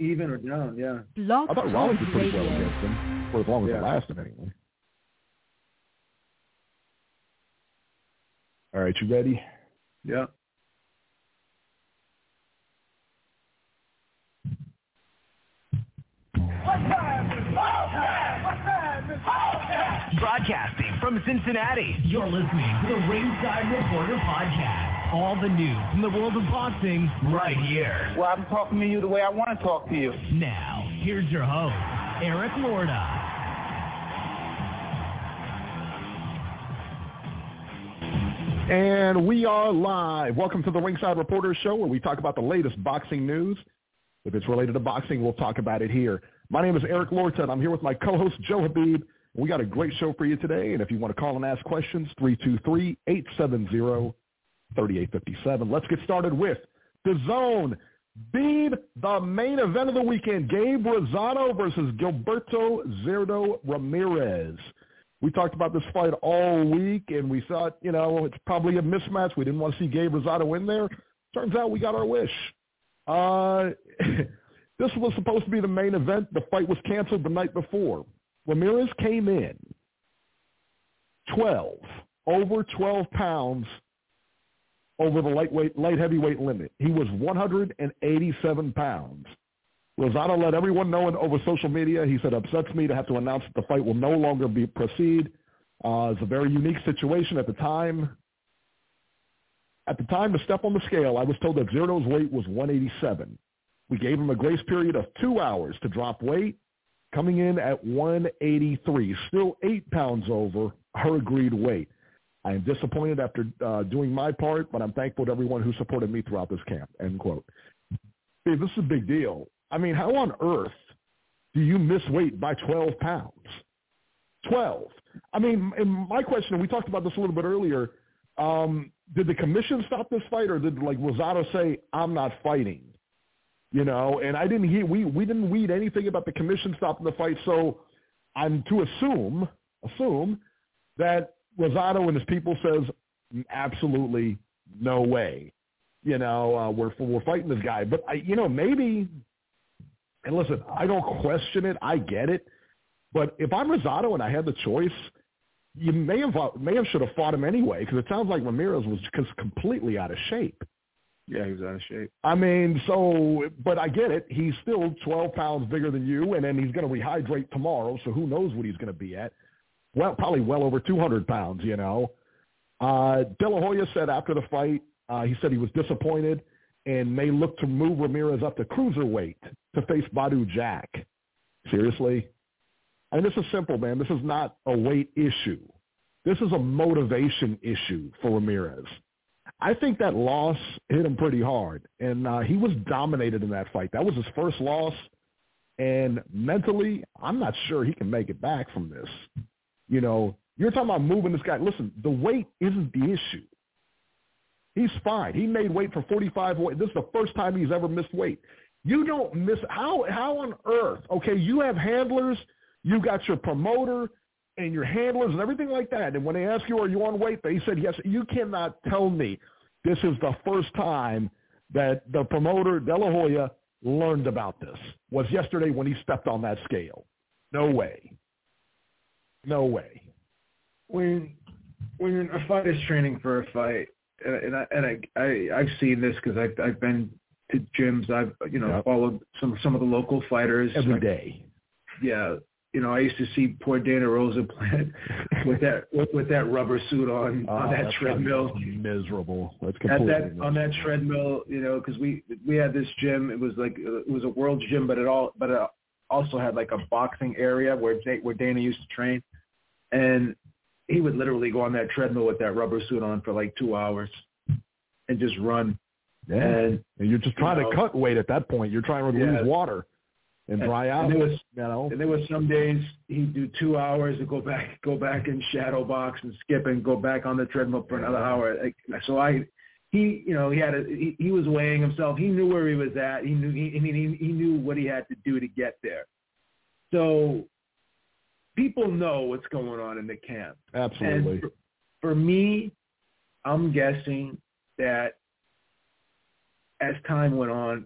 even or down, yeah. I thought Rollins did pretty well against him, for as long as it lasted anyway. All right, you ready? Yeah. Broadcasting from Cincinnati, you're listening to the Ringside Reporter Podcast. All the news from the world of boxing right here. Well, I'm talking to you the way I want to talk to you. Now, here's your host, Eric Lorda. And we are live. Welcome to the Ringside Reporter Show, where we talk about the latest boxing news. If it's related to boxing, we'll talk about it here. My name is Eric Lorda, and I'm here with my co-host, Joe Habib. We got a great show for you today, and if you want to call and ask questions, 323-870-3857. Let's get started with DAZN. Beat the main event of the weekend, Gabe Rosado versus Gilberto Zurdo Ramirez. We talked about this fight all week, and we thought, it's probably a mismatch. We didn't want to see Gabe Rosado in there. Turns out we got our wish. This was supposed to be the main event. The fight was canceled the night before. Ramirez came in over 12 pounds over the light heavyweight limit. He was 187 pounds. Rosado let everyone know over social media. He said, upsets me to have to announce that the fight will no longer proceed. It's a very unique situation at the time. At the time to step on the scale, I was told that Zurdo's weight was 187. We gave him a grace period of 2 hours to drop weight, coming in at 183, still 8 pounds over her agreed weight. I am disappointed after doing my part, but I'm thankful to everyone who supported me throughout this camp, end quote. Hey, this is a big deal. I mean, how on earth do you miss weight by 12 pounds? 12. I mean, and my question, and we talked about this a little bit earlier, did the commission stop this fight, or did Rosado say, I'm not fighting? And I didn't hear, we didn't read anything about the commission stopping the fight, so I'm to assume that Rosado and his people says, absolutely no way. We're fighting this guy. But, maybe, and listen, I don't question it. I get it. But if I'm Rosado and I had the choice, you may have should have fought him anyway, because it sounds like Ramirez was just completely out of shape. Yeah, he was out of shape. I mean, but I get it. He's still 12 pounds bigger than you, and then he's going to rehydrate tomorrow, so who knows what he's going to be at. Well, probably well over 200 pounds, De La Hoya said after the fight, he said he was disappointed and may look to move Ramirez up to cruiserweight to face Badou Jack. Seriously? I mean, this is simple, man. This is not a weight issue. This is a motivation issue for Ramirez. I think that loss hit him pretty hard, and he was dominated in that fight. That was his first loss, and mentally, I'm not sure he can make it back from this. You're talking about moving this guy. Listen, the weight isn't the issue. He's fine. He made weight for 45 weight. This is the first time he's ever missed weight. You don't miss – how on earth? Okay, you have handlers. You got your promoter and your handlers and everything like that. And when they ask you, are you on weight? They said, yes. You cannot tell me this is the first time that the promoter, De La Hoya, learned about this. Was yesterday when he stepped on that scale. No way. No way. When a fighter's training for a fight, and I've seen this because I've been to gyms. I've followed some of the local fighters every day. Yeah. I used to see poor Dana Rosa playing with that rubber suit on that treadmill. Miserable. That's completely miserable. On that treadmill, because we had this gym. It was a world gym, but it also had like a boxing area where Dana used to train, and he would literally go on that treadmill with that rubber suit on for like 2 hours and just run. Yeah. And you're just trying to cut weight at that point. You're trying to lose water. And dry out. And there was some days he'd do 2 hours and go back and shadow box and skip and go back on the treadmill for another hour. He was weighing himself. He knew where he was at. He knew what he had to do to get there. So people know what's going on in the camp. Absolutely. And for me, I'm guessing that as time went on,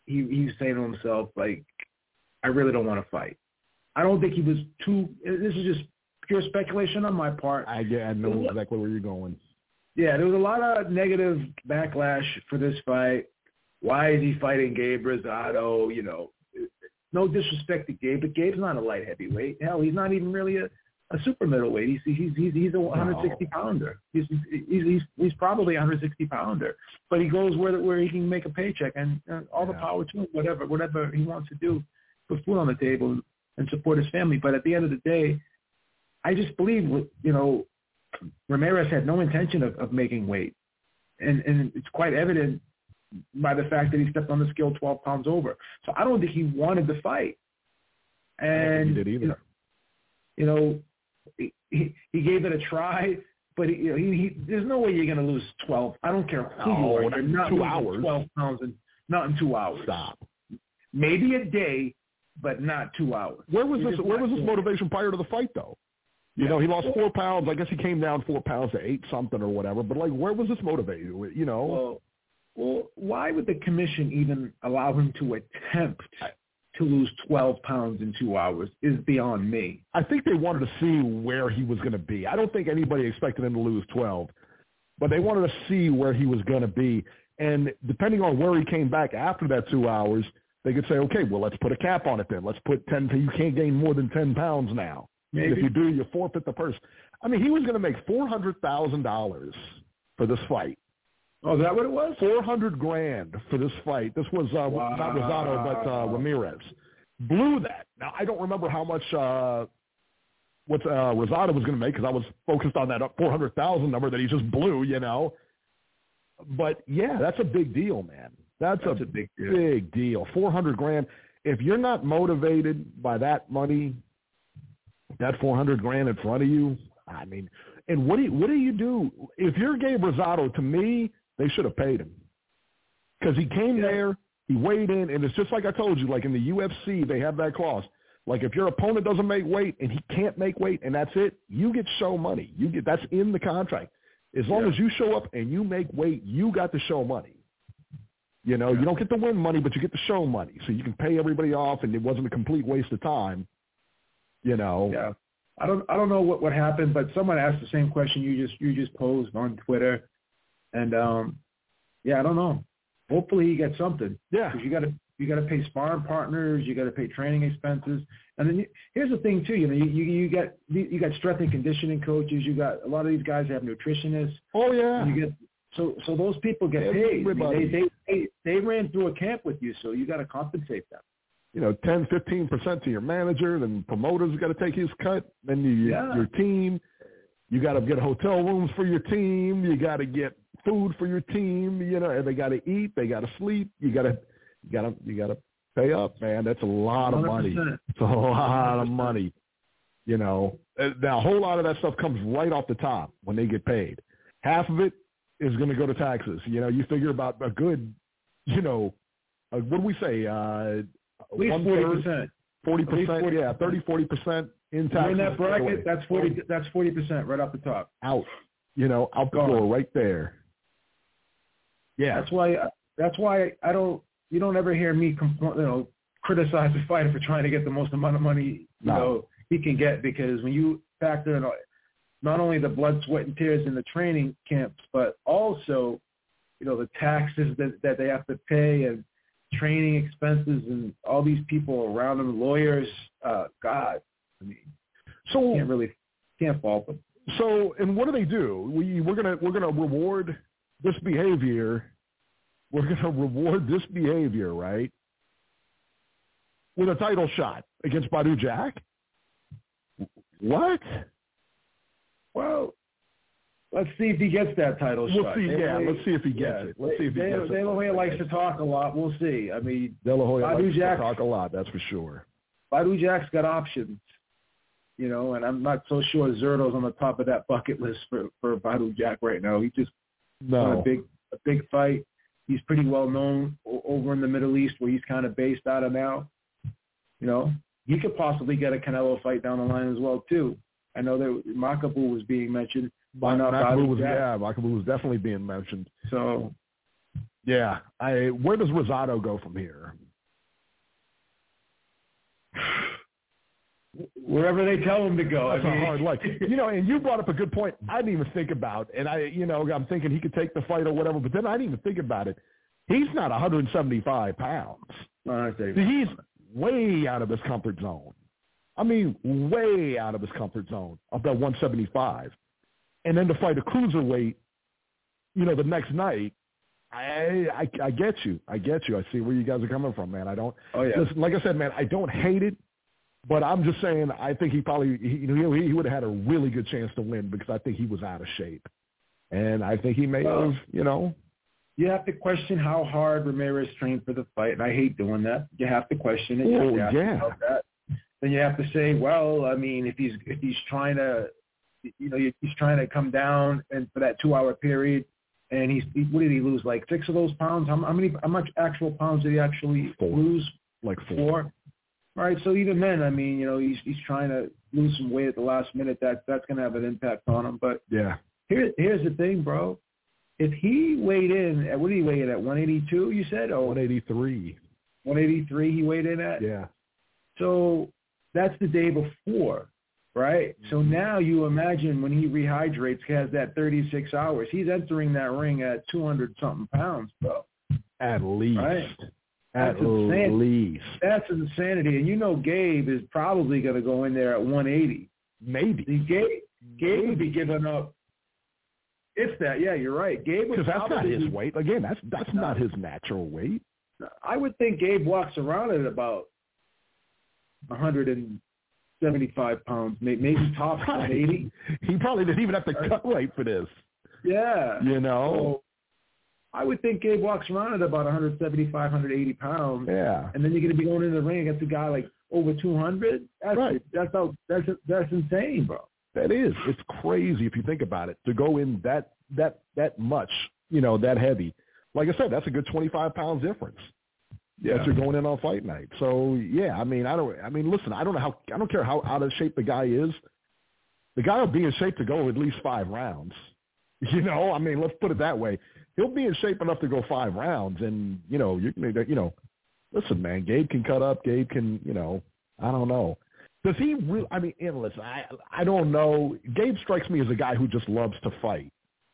he's saying to himself, like, I really don't want to fight. I don't think he was too – this is just pure speculation on my part. I know exactly where you're going. Yeah, there was a lot of negative backlash for this fight. Why is he fighting Gabe Rosado? You know, no disrespect to Gabe, but Gabe's not a light heavyweight. Hell, he's not even really a super middleweight. He's a 160 pounder. He's probably a 160 pounder. But he goes where he can make a paycheck, and all the power to him. Whatever he wants to do, put food on the table and support his family. But at the end of the day, I just believe, you know, Ramirez had no intention of making weight, and it's quite evident by the fact that he stepped on the scale 12 pounds over. So I don't think he wanted to fight. And I don't think he did either. You know, he gave it a try, but there's no way you're going to lose 12. I don't care who you are. You're not 2 hours. 12 pounds, not in 2 hours. Stop. Maybe a day, but not 2 hours. Where was this motivation prior to the fight, though? You know, he lost 4 pounds. I guess he came down 4 pounds to 8 something or whatever. But, like, where was this motivated? You know? Well, why would the commission even allow him to attempt to lose 12 pounds in 2 hours is beyond me. I think they wanted to see where he was going to be. I don't think anybody expected him to lose 12, but they wanted to see where he was going to be. And depending on where he came back after that 2 hours, they could say, okay, well, let's put a cap on it then. Let's put 10. You can't gain more than 10 pounds now. Maybe. If you do, you forfeit the purse. I mean, he was going to make $400,000 for this fight. Oh, is that what it was? $400,000 for this fight. This was not Rosado, but Ramirez. Blew that. Now, I don't remember how much what Rosado was going to make because I was focused on that $400,000 number that he just blew, you know. But, yeah, that's a big deal, man. That's a big deal. $400,000. If you're not motivated by that money, that $400,000 in front of you, I mean, and what do you do? If you're Gabe Rosado, to me, they should have paid him because he came there, he weighed in, and it's just like I told you, like in the UFC, they have that clause. Like if your opponent doesn't make weight and he can't make weight and that's it, you get show money. That's in the contract. As long as you show up and you make weight, you got the show money. You know, you don't get the win money, but you get the show money. So you can pay everybody off, and it wasn't a complete waste of time. You know. Yeah. I don't know what happened, but someone asked the same question you just posed on Twitter, and I don't know. Hopefully he gets something. Yeah. Because you got to pay sparring partners, you got to pay training expenses, and then here's the thing too. You know, you got strength and conditioning coaches. You got a lot of these guys have nutritionists. Oh yeah. You get so those people get paid. I mean, they ran through a camp with you, so you got to compensate them. You know, 10, 15% to your manager, then promoters got to take his cut. Then your team, you got to get hotel rooms for your team. You got to get food for your team. You know, and they got to eat, they got to sleep. You got to pay up, man. That's a lot of 100%. Money. It's a lot of money. You know, now a whole lot of that stuff comes right off the top when they get paid. Half of it is going to go to taxes. You know, you figure about a good, you know, what do we say? At least 40%. 40%, yeah, 30-40% in taxes. In that bracket, that's 40. That's 40% right off the top. Out, you know, out the door, right there. Yeah, that's why I don't. You don't ever hear me, criticize the fighter for trying to get the most amount of money he can get, because when you factor in not only the blood, sweat, and tears in the training camps, but also, you know, the taxes that they have to pay and training expenses and all these people around them, lawyers, God, I mean, so can't fault them. So, and what do they do? We're gonna reward this behavior. We're gonna reward this behavior, right? With a title shot against Badou Jack. What? Well, let's see if he gets that title shot. We'll see. Let's see if he gets it. Let's see if he gets it. De La Hoya likes to talk a lot. We'll see. I mean, De La Hoya likes to talk a lot. That's for sure. Badou Jack's got options, you know, and I'm not so sure Zerto's on the top of that bucket list for Badou Jack right now. He just won a big fight. He's pretty well known over in the Middle East, where he's kind of based out of now. You know, he could possibly get a Canelo fight down the line as well too. I know that Makabu was being mentioned. Makabu was definitely being mentioned. So, Yeah. Where does Rosado go from here? Wherever they tell him to go. That's a hard life. And you brought up a good point. I didn't even think about, and I'm thinking he could take the fight or whatever, but then I didn't even think about it. He's not 175 pounds. He's way out of his comfort zone. I mean, way out of his comfort zone of that 175. And then to fight a cruiserweight, the next night, I get you. I see where you guys are coming from, man. Listen, like I said, man, I don't hate it, but I'm just saying I think he probably, he would have had a really good chance to win because I think he was out of shape. And I think he may have, You have to question how hard Ramirez trained for the fight, and I hate doing that. You have to question it. You have to ask about that. Then you have to say, well, I mean, if he's trying to, he's trying to come down and for that 2-hour period, and what did he lose? Like 6 of those pounds? How much actual pounds did he actually lose? Like 4. All right. So even then, I mean, he's trying to lose some weight at the last minute. That's going to have an impact on him. But yeah, here's the thing, bro. If he weighed in at, what did he weigh in at? 182, you said? 183. 183 he weighed in at? Yeah. So that's the day before, right? So now you imagine when he rehydrates, he has that 36 hours. He's entering that ring at 200-something pounds, bro. At least. Right? At least. That's insanity. And Gabe is probably going to go in there at 180. Maybe. Gabe would be giving up. If that, yeah, you're right. Gabe, because that's not his weight. Again, that's not his natural weight. I would think Gabe walks around at about 175 pounds, maybe top 180. He probably didn't even have to cut weight for this. Yeah. So I would think Gabe walks around at about 175, 180 pounds. Yeah. And then you're going to be going in the ring against a guy like over 200. That's insane, bro. That is. It's crazy if you think about it, to go in that much, that heavy. Like I said, that's a good 25 pounds difference. Yeah. That you're going in on fight night. So yeah, listen, I don't care how out of shape the guy is. The guy will be in shape to go at least 5 rounds. Let's put it that way. He'll be in shape enough to go 5 rounds, and listen, man, Gabe can cut up. Gabe can, I don't know. Does he really? Listen, I don't know. Gabe strikes me as a guy who just loves to fight,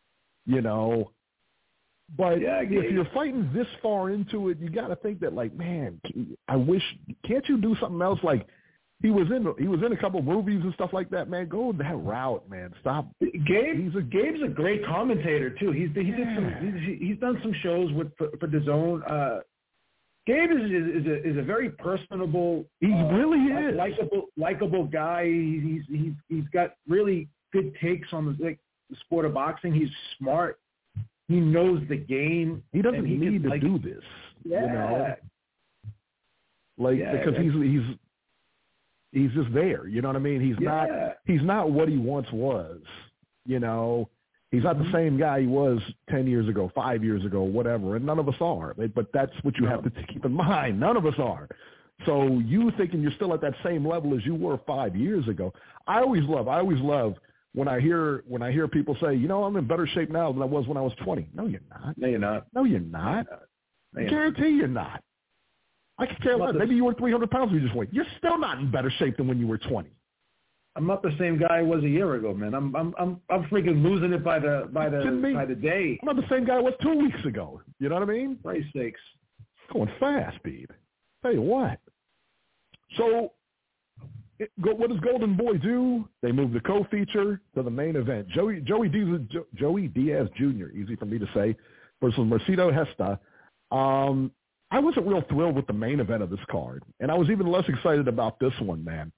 But if you're fighting this far into it, you got to think that, like, man, I wish. Can't you do something else? Like, he was in a couple of movies and stuff like that. Man, go that route, man. Stop. Gabe's a great commentator too. He's done some shows for DAZN. Gabe is a very personable. He really is likable guy. He's got really good takes on the sport of boxing. He's smart. He knows the game. He doesn't need to do this. Yeah. Because he's just there. You know what I mean? He's not what he once was. He's not the same guy he was 10 years ago, 5 years ago, whatever, and none of us are. But that's what you have to keep in mind. None of us are. So you thinking you're still at that same level as you were 5 years ago. I always love when I hear people say, I'm in better shape now than I was when I was 20. No, you're not. No, you're not. No, you're not. I guarantee you're not. I can care less. Maybe you were 300 pounds when you just went. You're still not in better shape than when you were 20. I'm not the same guy I was a year ago, man. I'm freaking losing it by the day. I'm not the same guy I was 2 weeks ago. You know what I mean? For Christ's sakes. Going fast, Beeb. Tell you what. So, what does Golden Boy do? They move the co-feature to the main event. Joey Diaz Jr., easy for me to say, versus Mercedo Hesta. I wasn't real thrilled with the main event of this card, and I was even less excited about this one, man.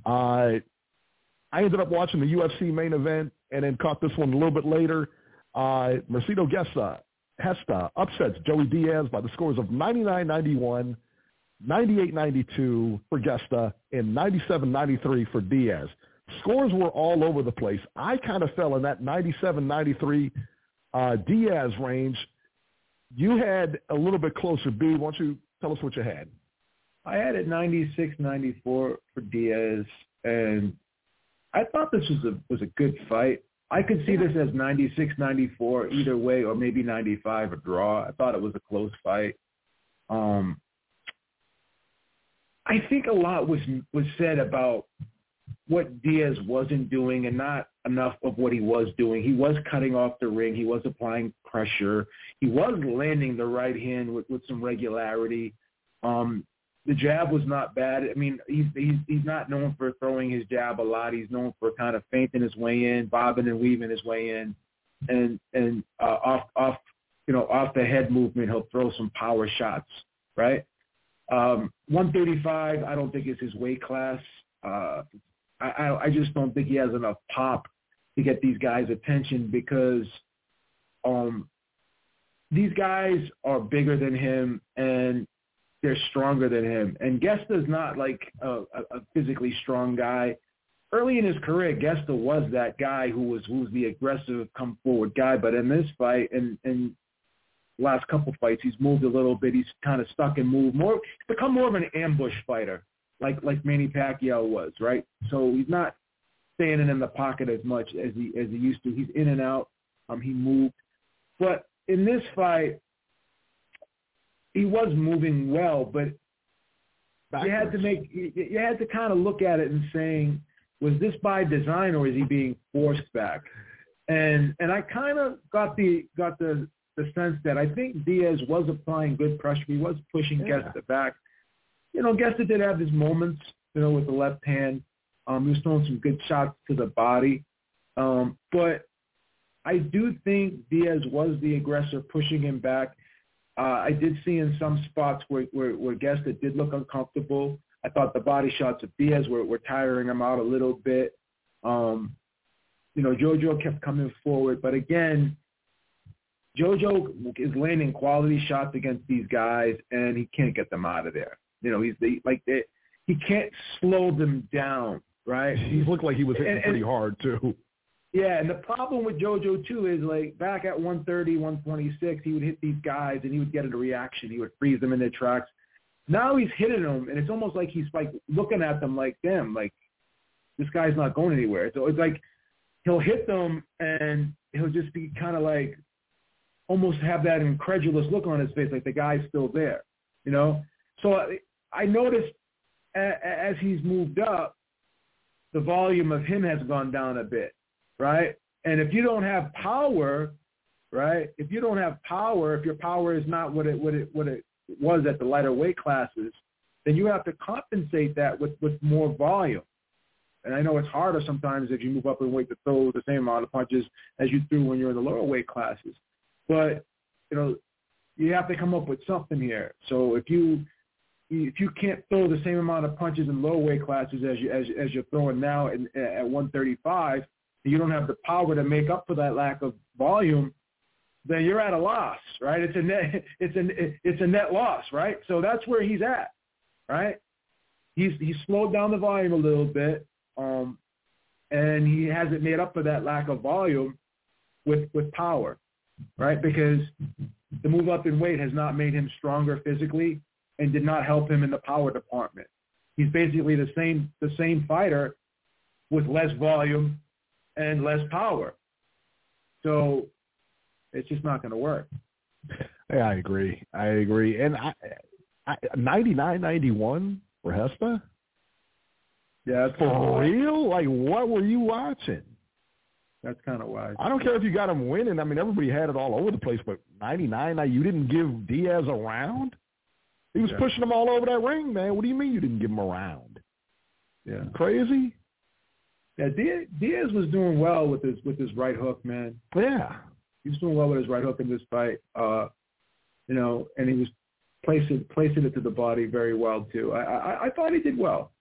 I ended up watching the UFC main event and then caught this one a little bit later. Mercedo Hesta upsets Joey Diaz by the scores of 99-91, 98-92 for Gesta, and 97-93 for Diaz. Scores were all over the place. I kind of fell in that 97-93 Diaz range. You had a little bit closer, B. Why don't you tell us what you had? I had it 96-94 for Diaz, and I thought this was a good fight. I could see this as 96-94 either way, or maybe 95 a draw. I thought it was a close fight. I think a lot was said about what Diaz wasn't doing and not enough of what he was doing. He was cutting off the ring. He was applying pressure. He was landing the right hand with some regularity. The jab was not bad. I mean, he's not known for throwing his jab a lot. He's known for kind of feinting his way in, bobbing and weaving his way in, and off the head movement, he'll throw some power shots, right? 135, I don't think is his weight class. I just don't think he has enough pop to get these guys' attention, because these guys are bigger than him and they're stronger than him. And Gesta's not like a physically strong guy. Early in his career, Gesta was that guy who was the aggressive, come forward guy. But in this fight and last couple fights, he's moved a little bit. He's kind of stuck and moved more. He's become more of an ambush fighter, like Manny Pacquiao was, right? So he's not standing in the pocket as much as he used to. He's in and out. He moved. But in this fight, he was moving well, but backwards. you had to kind of look at it and saying, was this by design or is he being forced back? And I kind of got the sense that I think Diaz was applying good pressure. He was pushing Gesta back. Gesta did have his moments, with the left hand. He was throwing some good shots to the body. But I do think Diaz was the aggressor, pushing him back. I did see in some spots where Gesta did look uncomfortable. I thought the body shots of Diaz were tiring him out a little bit. Jojo kept coming forward. But again, Jojo is landing quality shots against these guys, and he can't get them out of there. He can't slow them down, right? He looked like he was hitting pretty hard, too. Yeah, and the problem with Jojo, too, is like back at 130, 126, he would hit these guys and he would get a reaction. He would freeze them in their tracks. Now he's hitting them, and it's almost like he's like looking at them like, damn, like this guy's not going anywhere. So it's like he'll hit them and he'll just be kind of like almost have that incredulous look on his face, like the guy's still there, So I noticed as he's moved up, the volume of him has gone down a bit. Right? And if you don't have power, right? If you don't have power, if your power is not what it was at the lighter weight classes, then you have to compensate that with more volume. And I know it's harder sometimes if you move up in weight to throw the same amount of punches as you threw when you're in the lower weight classes. But you have to come up with something here. So if you can't throw the same amount of punches in lower weight classes as you're throwing now at 135, you don't have the power to make up for that lack of volume, then you're at a loss, right? It's a net loss, right? So that's where he's at, right? He's slowed down the volume a little bit, and he hasn't made up for that lack of volume with power, right? Because the move up in weight has not made him stronger physically and did not help him in the power department. He's basically the same fighter with less volume and less power. So it's just not going to work. Yeah, I agree. And 99-91 for Hespa? Yeah. For real? Like, what were you watching? That's kind of why. I don't care if you got him winning. I mean, everybody had it all over the place, but 99, you didn't give Diaz a round? He was pushing him all over that ring, man. What do you mean you didn't give him a round? Yeah. Crazy? Yeah, Diaz was doing well with his right hook, man. Yeah. He was doing well with his right hook in this fight. And he was placing it to the body very well too. I thought he did well.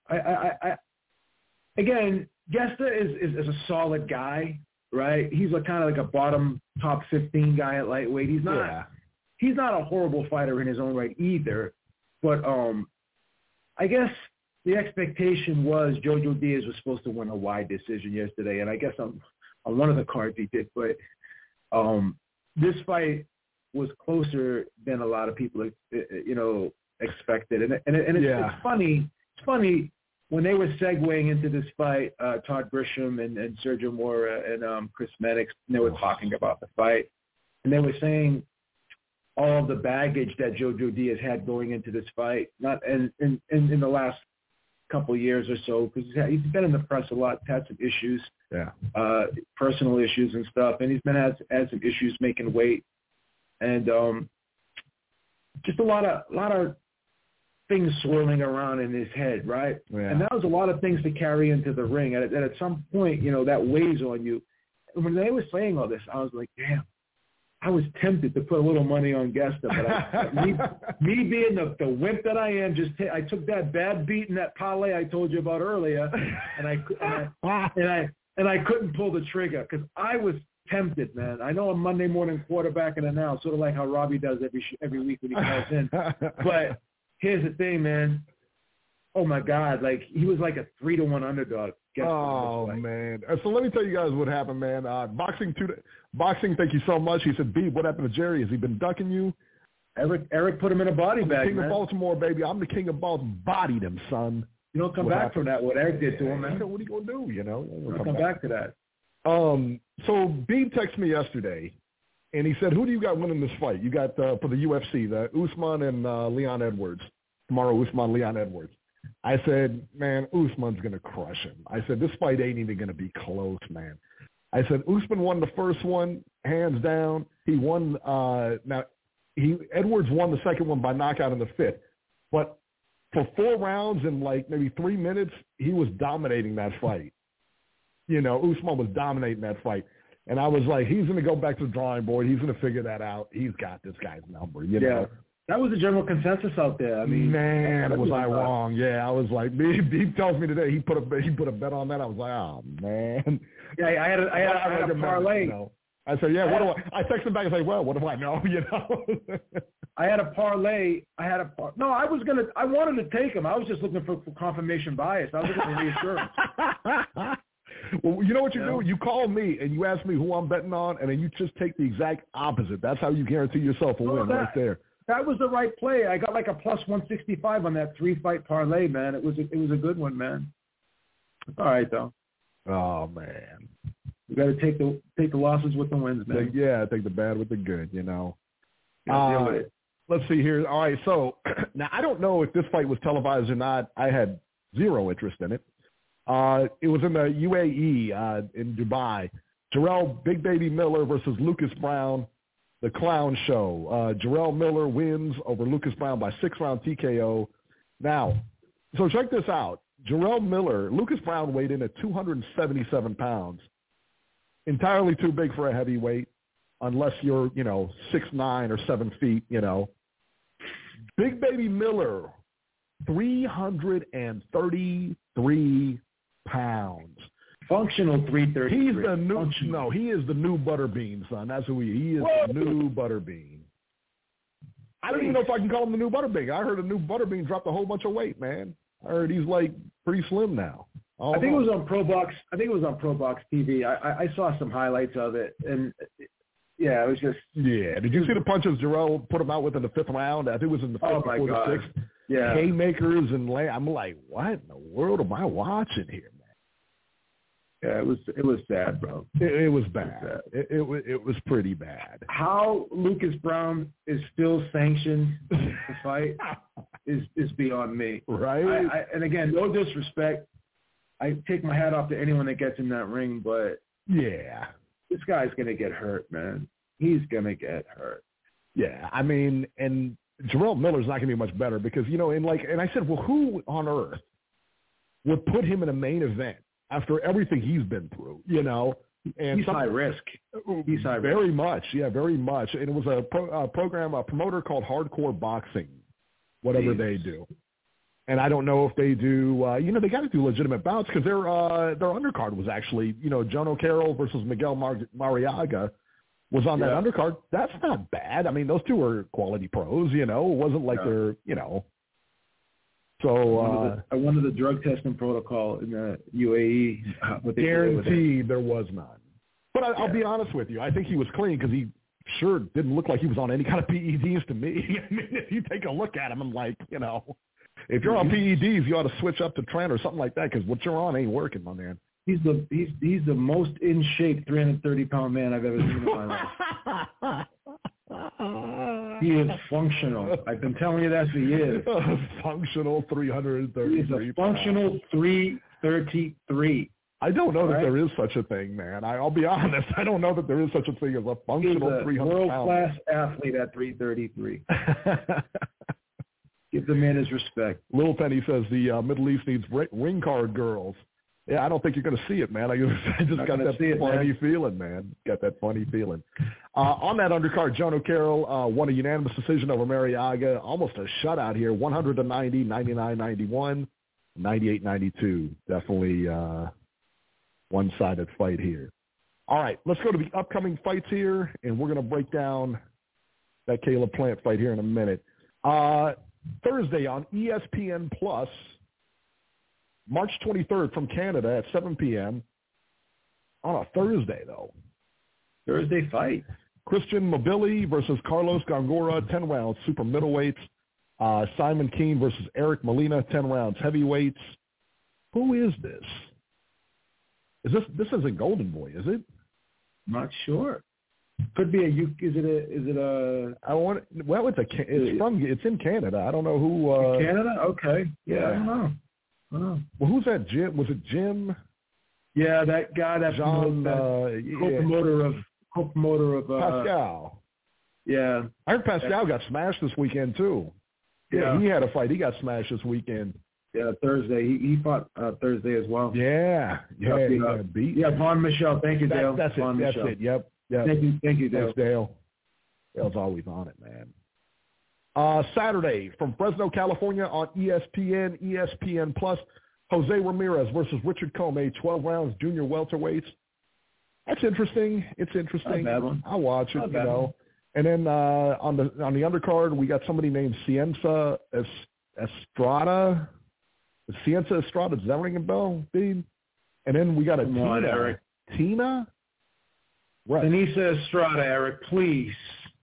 Again, Gesta is a solid guy, right? He's kind of like a bottom top 15 guy at lightweight. He's not a horrible fighter in his own right either. But I guess the expectation was Jojo Diaz was supposed to win a wide decision yesterday, and I guess on one of the cards he did. But this fight was closer than a lot of people, expected. And it's funny. It's funny. when they were segueing into this fight, Todd Grisham and Sergio Mora and Chris Maddox, they were talking about the fight, and they were saying all of the baggage that Jojo Diaz had going into this fight, not in the last couple of years or so, because he's been in the press a lot, had some issues, personal issues and stuff, and he's been had some issues making weight, and just a lot of things swirling around in his head, right? Yeah. And that was a lot of things to carry into the ring. And at some point, that weighs on you. And when they were saying all this, I was like, damn, I was tempted to put a little money on Gesta, but me being the wimp that I am, I took that bad beat in that parlay I told you about earlier, and I couldn't pull the trigger because I was tempted, man. I know I'm Monday morning quarterbacking it now, sort of like how Robbie does every week when he calls in, but. Here's the thing, man. Oh, my God. Like, he was like a 3-1 underdog. Oh, man. So let me tell you guys what happened, man. Boxing, thank you so much. He said, Beeb, what happened to Jerry? Has he been ducking you? Eric put him in a body bag, king man. of Baltimore, baby. I'm the king of Baltimore. Bodied him, son. You don't come back from that, what Eric did to him, man. What are you going to do, Don't come back to that. So Beeb texted me yesterday, and he said, who do you got winning this fight? You got, for the UFC, the Usman and Leon Edwards. Tomorrow, Usman, Leon Edwards. I said, man, Usman's going to crush him. I said, this fight ain't even going to be close, man. I said, Usman won the first one, hands down. He won, Edwards won the second one by knockout in the fifth. But for 4 rounds and like maybe 3 minutes, he was dominating that fight. Usman was dominating that fight. And I was like, he's going to go back to the drawing board. He's going to figure that out. He's got this guy's number, know. That was the general consensus out there. I mean, man, was I wrong? Yeah, I was like, he tells me today he put a bet on that. I was like, oh man. Yeah, I had a parlay. I said, yeah. What do I texted him back and say, well, what do I know? I had a parlay. No, I wanted to take him. I was just looking for confirmation bias. I was looking for reassurance. Well, you know what you do? You call me and you ask me who I'm betting on, and then you just take the exact opposite. That's how you guarantee yourself a win right there. That was the right play. I got like a plus 165 on that 3-fight parlay, man. It was a good one, man. All right, though. Oh man, we got to take the losses with the wins, man. Take the bad with the good. Let's see here. All right, so now I don't know if this fight was televised or not. I had zero interest in it. It was in the UAE in Dubai. Jarrell Big Baby Miller versus Lucas Brown. The Clown Show. Jarrell Miller wins over Lucas Brown by 6-round TKO. Now, so check this out. Jarrell Miller, Lucas Brown weighed in at 277 pounds. Entirely too big for a heavyweight, unless you're, 6'9" or 7 feet, Big Baby Miller, 333 pounds. Functional 333. He's the new. No, he is the new Butterbean, son. That's who he is. The new Butterbean. I don't even know if I can call him the new Butterbean. I heard the new Butterbean dropped a whole bunch of weight, man. I heard he's like pretty slim now. I think it was on ProBox. TV. I saw some highlights of it, and yeah, it was just. Yeah. Did you see the punches Jarrell put him out with in the 5th round? I think it was in the 5th before the 6th. Yeah. Haymakers and I'm like, what in the world am I watching here, man? Yeah, it was sad, bro. It was bad. It was pretty bad. How Lucas Brown is still sanctioned to fight is beyond me. Right. And again, no disrespect. I take my hat off to anyone that gets in that ring, but yeah, this guy's gonna get hurt, man. He's gonna get hurt. Yeah, I mean, and Jarrell Miller's not gonna be much better because and I said, well, who on earth would put him in a main event after everything he's been through, And he's high risk. He's high risk. Very much, yeah, very much. And it was a promoter called Hardcore Boxing, whatever they do. And I don't know if they do, they got to do legitimate bouts because their undercard was actually, John O'Carroll versus Miguel Mariaga was on that undercard. That's not bad. I mean, those two are quality pros, It wasn't like they're, So I wanted the drug testing protocol in the UAE. Guaranteed there was none. But I'll be honest with you. I think he was clean because he sure didn't look like he was on any kind of PEDs to me. I mean, if you take a look at him, I'm like, If you're on PEDs, you ought to switch up to Tren or something like that because what you're on ain't working, my man. He's the most in shape 330-pound man I've ever seen in my life. He is functional. I've been telling you that for years. Functional 333. He's a functional 333. I don't know that there is such a thing, man. I'll be honest. I don't know that there is such a thing as a functional 300 pound. World-class athlete at 333. Give the man his respect. Little Penny says the Middle East needs ring card girls. Yeah, I don't think you're going to see it, man. I just got that funny feeling, man. Got that funny feeling. On that undercard, Joan O'Carroll won a unanimous decision over Mariaga. Almost a shutout here, 100-90, 99-91, 98-92. Definitely one-sided fight here. All right, let's go to the upcoming fights here, and we're going to break down that Caleb Plant fight here in a minute. Thursday on ESPN Plus, March 23rd from Canada at 7 p.m. on a Thursday, though. Thursday fight. Christian Mobili versus Carlos Gongora, 10 rounds, super middleweights. Simon Keane versus Eric Molina, 10 rounds, heavyweights. Who is this? This isn't Golden Boy, is it? Not sure. Could be it's in Canada. I don't know who. Canada? Okay. Yeah, I don't know. Well, who's that? Jim? Was it Jim? Yeah, that guy. That John, co-promoter of Pascal. Yeah, I heard Pascal got smashed this weekend too. Yeah, he had a fight. He got smashed this weekend. Yeah, Thursday. He fought Thursday as well. Yeah, he got beat. Yeah, Von Michel. Thank you, Dale. That's it. Yep. Thank you, Dale. Thanks, Dale. Dale's always on it, man. Saturday from Fresno, California on ESPN Plus, Jose Ramirez versus Richard Commey, 12 rounds, junior welterweights. That's interesting. It's interesting. Not a bad one. I'll watch it, you know. And then on the undercard, we got somebody named Ciencia Estrada. Ciencia Estrada, does that ring a bell, Dean? And then we got a Tina? Right. Denisa Estrada, Eric, please.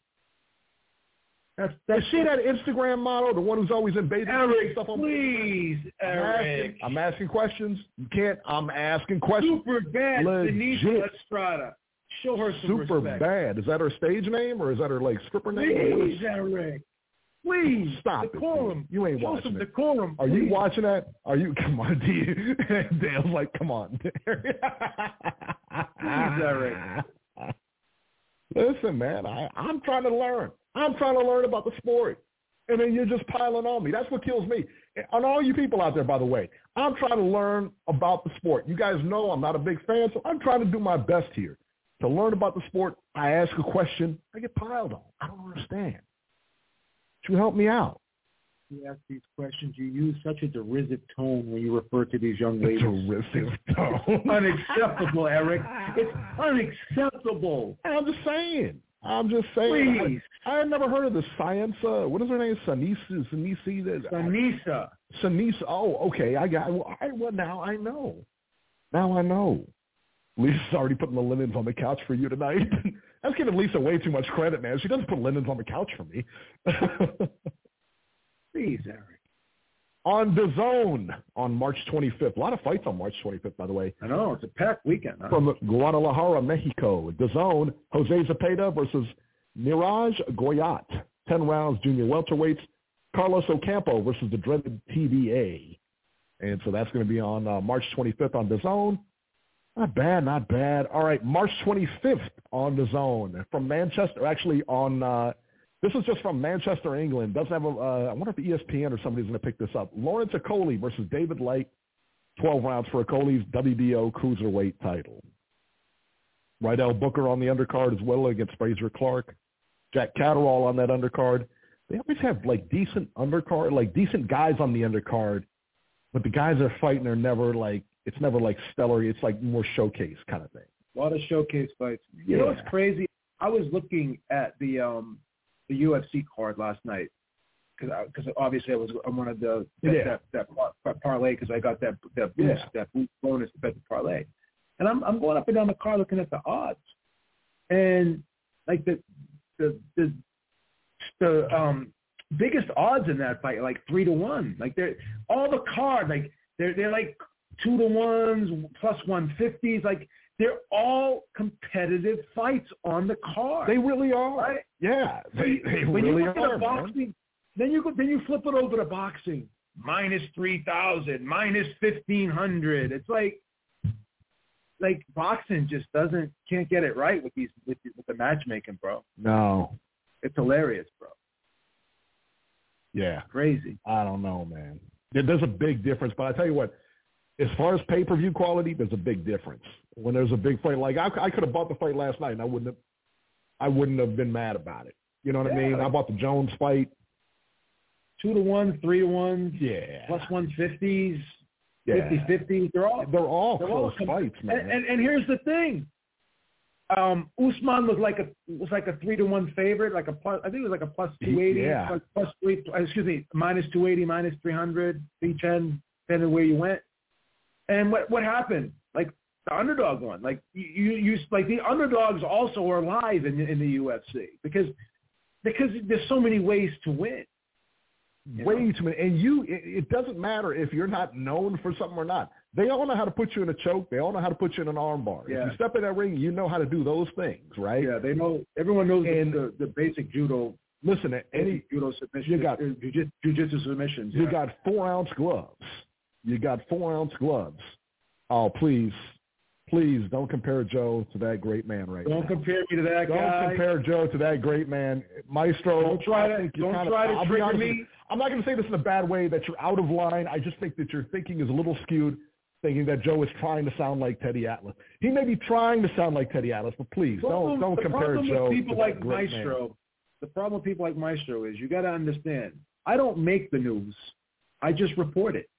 You see that Instagram model, the one who's always in bathing Eric, stuff on please, Eric. I'm asking questions. You can't. I'm asking questions. Super bad, Denisa Estrada. Show her some Super respect. bad. Is that her stage name or is that her stripper name? Please, Eric. Please stop decorum. it. You ain't Show watching some it. Decorum. Are you watching that? Are you? Come on, Dale's like, come on. Please, Eric. Listen, man, I'm trying to learn. I'm trying to learn about the sport. And then you're just piling on me. That's what kills me. And all you people out there, by the way, I'm trying to learn about the sport. You guys know I'm not a big fan, so I'm trying to do my best here. To learn about the sport, I ask a question, I get piled on. I don't understand. Should you help me out? You ask these questions, you use such a derisive tone when you refer to these young ladies. Derisive tone. Unacceptable, Eric. It's unacceptable. I'm just saying. Please. I had never heard of this Ciencia. What is her name? Sanisa. Oh, okay. Well, now I know. Lisa's already putting the linens on the couch for you tonight. I was giving Lisa way too much credit, man. She doesn't put linens on the couch for me. Please, Eric. On DAZN on March 25th. A lot of fights on March 25th, by the way. I know. It's a packed weekend. Huh? From Guadalajara, Mexico. DAZN, Jose Zepeda versus Niraj Goyat. 10 rounds, junior welterweights. Carlos Ocampo versus the dreaded TBA. And so that's going to be on March 25th on DAZN. Not bad. All right, March 25th on DAZN. From Manchester, actually on this is just from Manchester, England. Doesn't have I wonder if ESPN or somebody's going to pick this up. Lawrence Okolie versus David Light, 12 rounds for Okolie's WBO cruiserweight title. Rydell Booker on the undercard as well against Fraser Clark. Jack Catterall on that undercard. They always have decent undercard, decent guys on the undercard, but the guys they're fighting are never it's never stellar. It's more showcase kind of thing. A lot of showcase fights. Yeah. You know what's crazy? I was looking at the UFC card last night because obviously I wanted to bet that parlay because I got that boost, that boost bonus to bet the parlay, and I'm going up and down the card looking at the odds, and the biggest odds in that fight, like 3-1. Like they're all the cards, like they're like 2-1s plus 150s. Like they're all competitive fights on the card. They really are. Right? Yeah, they when really you look are. at boxing, then you flip it over to boxing. Minus 3,000, minus 1,500. It's like boxing just can't get it right with the matchmaking, bro. No, it's hilarious, bro. Yeah, crazy. I don't know, man. There's a big difference, but I tell you what, as far as pay-per-view quality, there's a big difference. When there's a big fight, like I could have bought the fight last night, and I wouldn't have been mad about it. You know what I mean? I bought the Jones fight. 2-1, 3-1, yeah, plus 150s, 50-50s. They're all close fights, man. And here's the thing. Usman was like a 3-1 favorite, like a plus. I think it was like a plus 280, plus 3. Excuse me, minus 280, minus 300, 310, depending where you went. And what happened? Like the underdog won. Like you like the underdogs also are live in the UFC because there's so many ways to win. Way too many. And it doesn't matter if you're not known for something or not. They all know how to put you in a choke. They all know how to put you in an arm bar. Yeah. If you step in that ring, you know how to do those things, right? Yeah, they know. Everyone knows the basic judo. Listen, any judo submission. You got jiu-jitsu submissions. You got 4-ounce gloves. You got 4-ounce gloves. Oh, please don't compare Joe to that great man right now. Don't compare me to that guy. Don't compare Joe to that great man. Maestro, don't try to trigger me. I'm not going to say this in a bad way that you're out of line. I just think that your thinking is a little skewed, thinking that Joe is trying to sound like Teddy Atlas. He may be trying to sound like Teddy Atlas, but please don't compare Joe to that great man. The problem with people like Maestro is you got to understand, I don't make the news. I just report it.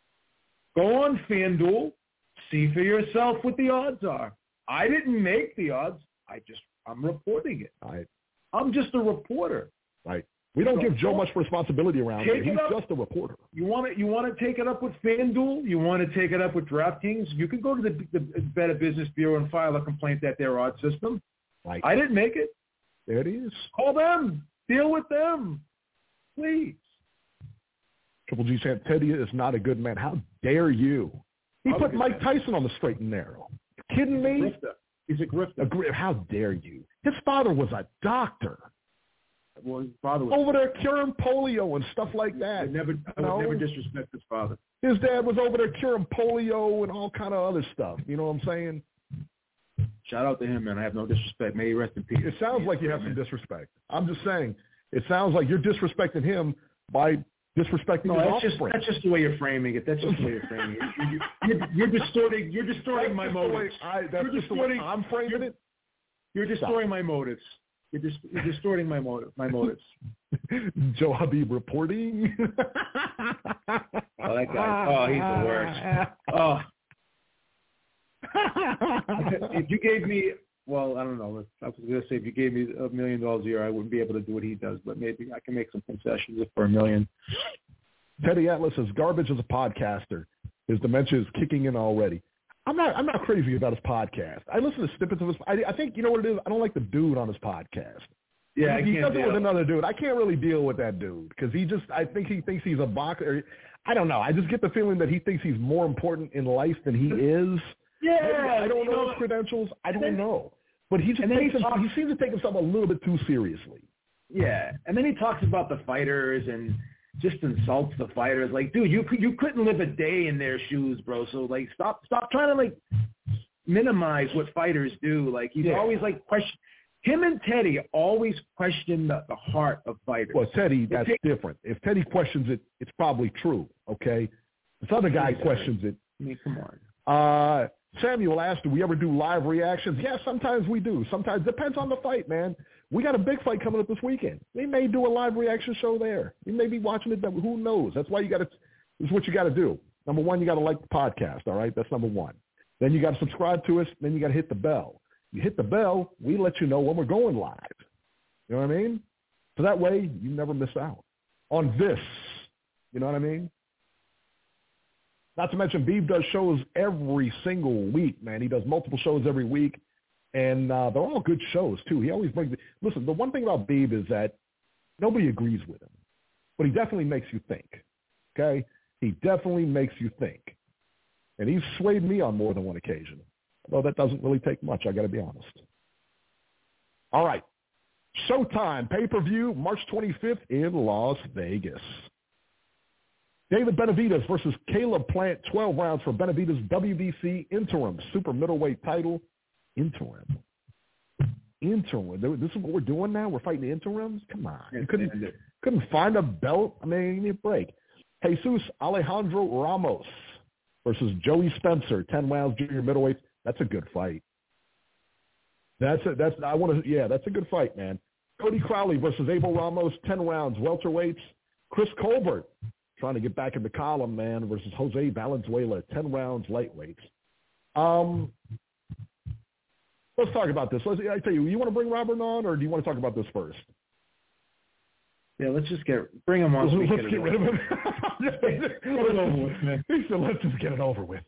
Go on FanDuel. See for yourself what the odds are. I didn't make the odds. I'm reporting it. I'm just a reporter. Right. We don't give Joe much responsibility around here. He's just a reporter. You want to take it up with FanDuel? You want to take it up with DraftKings? You can go to the Better Business Bureau and file a complaint at their odds system. Right. I didn't make it. There it is. Call them. Deal with them. Please. Triple G said, Teddy is not a good man. How dare you? He put Mike Tyson on the straight and narrow. You kidding me? He's a grifter. How dare you? His father was a doctor. Well, his father was over there curing polio and stuff like that. I would never disrespect his father. His dad was over there curing polio and all kind of other stuff. You know what I'm saying? Shout out to him, man. I have no disrespect. May he rest in peace. It sounds like you have some disrespect. I'm just saying. It sounds like you're disrespecting him by disrespecting his offspring. That's just the way you're framing it. That's just the way you're framing it. You're distorting my motives. That's just the way I'm framing it. You're distorting my motives. You're distorting my motives. Joe Habib reporting. Oh, that guy. Oh, he's the worst. Oh. If you gave me, well, I don't know. I was going to say if you gave me $1 million a year, I wouldn't be able to do what he does, but maybe I can make some concessions for $1 million. Teddy Atlas is garbage as a podcaster. His dementia is kicking in already. I'm not crazy about his podcast. I listen to snippets of his. I think you know what it is. I don't like the dude on his podcast. Yeah, he does it with another dude. I can't really deal with that dude because I think he thinks he's a boxer. I don't know. I just get the feeling that he thinks he's more important in life than he is. Yeah, I don't know his credentials. I don't know. But he seems to take himself a little bit too seriously. Yeah, and then he talks about the fighters and just insults the fighters. Like, dude, you couldn't live a day in their shoes, bro. So like, stop trying to like minimize what fighters do. Like he's always like question. Him and Teddy always question the heart of fighters. Well, Teddy, that's different. If Teddy questions it, it's probably true. Okay, this other guy questions it. I mean, come on. Samuel asked, do we ever do live reactions? Yeah, sometimes we do. Sometimes depends on the fight, man. We got a big fight coming up this weekend. We may do a live reaction show there. You may be watching it. Who knows? That's why this is what you got to do. Number one, you got to like the podcast. All right, that's number one. Then you got to subscribe to us. Then you got to hit the bell. You hit the bell, we let you know when we're going live. You know what I mean? So that way you never miss out on this. You know what I mean? Not to mention, Beeb does shows every single week, man. He does multiple shows every week, and they're all good shows, too. He always brings – listen, the one thing about Beeb is that nobody agrees with him. but he definitely makes you think. Okay? He definitely makes you think. And he's swayed me on more than one occasion. Although that doesn't really take much, I got to be honest. All right. Showtime pay-per-view March 25th in Las Vegas. David Benavidez versus Caleb Plant, 12 rounds for Benavidez' WBC interim super middleweight title. Interim. This is what we're doing now? We're fighting the interims? Come on. You couldn't find a belt? I mean, you need a break. Jesus Alejandro Ramos versus Joey Spencer, 10 rounds junior middleweight. That's a good fight. That's a good fight, man. Cody Crowley versus Abel Ramos, 10 rounds welterweights. Chris Colbert, trying to get back in the column, man, versus Jose Valenzuela, 10 rounds lightweights. Let's talk about this. I tell you want to bring Robert on, or do you want to talk about this first? Yeah, let's just bring him on. Let's get rid of him. He said, let's just get it over with.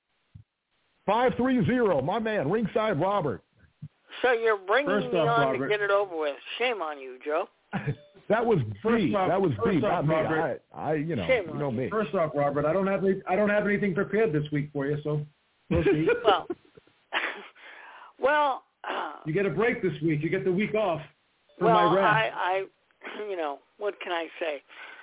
530, my man, Ringside Robert. So you're bringing me on Robert, to get it over with. Shame on you, Joe. That was B. That was B. Not me. Robert, you know me. First off, Robert, I don't have anything prepared this week for you, so we'll see. Well, you get a break this week. You get the week off from my rest. I what can I say?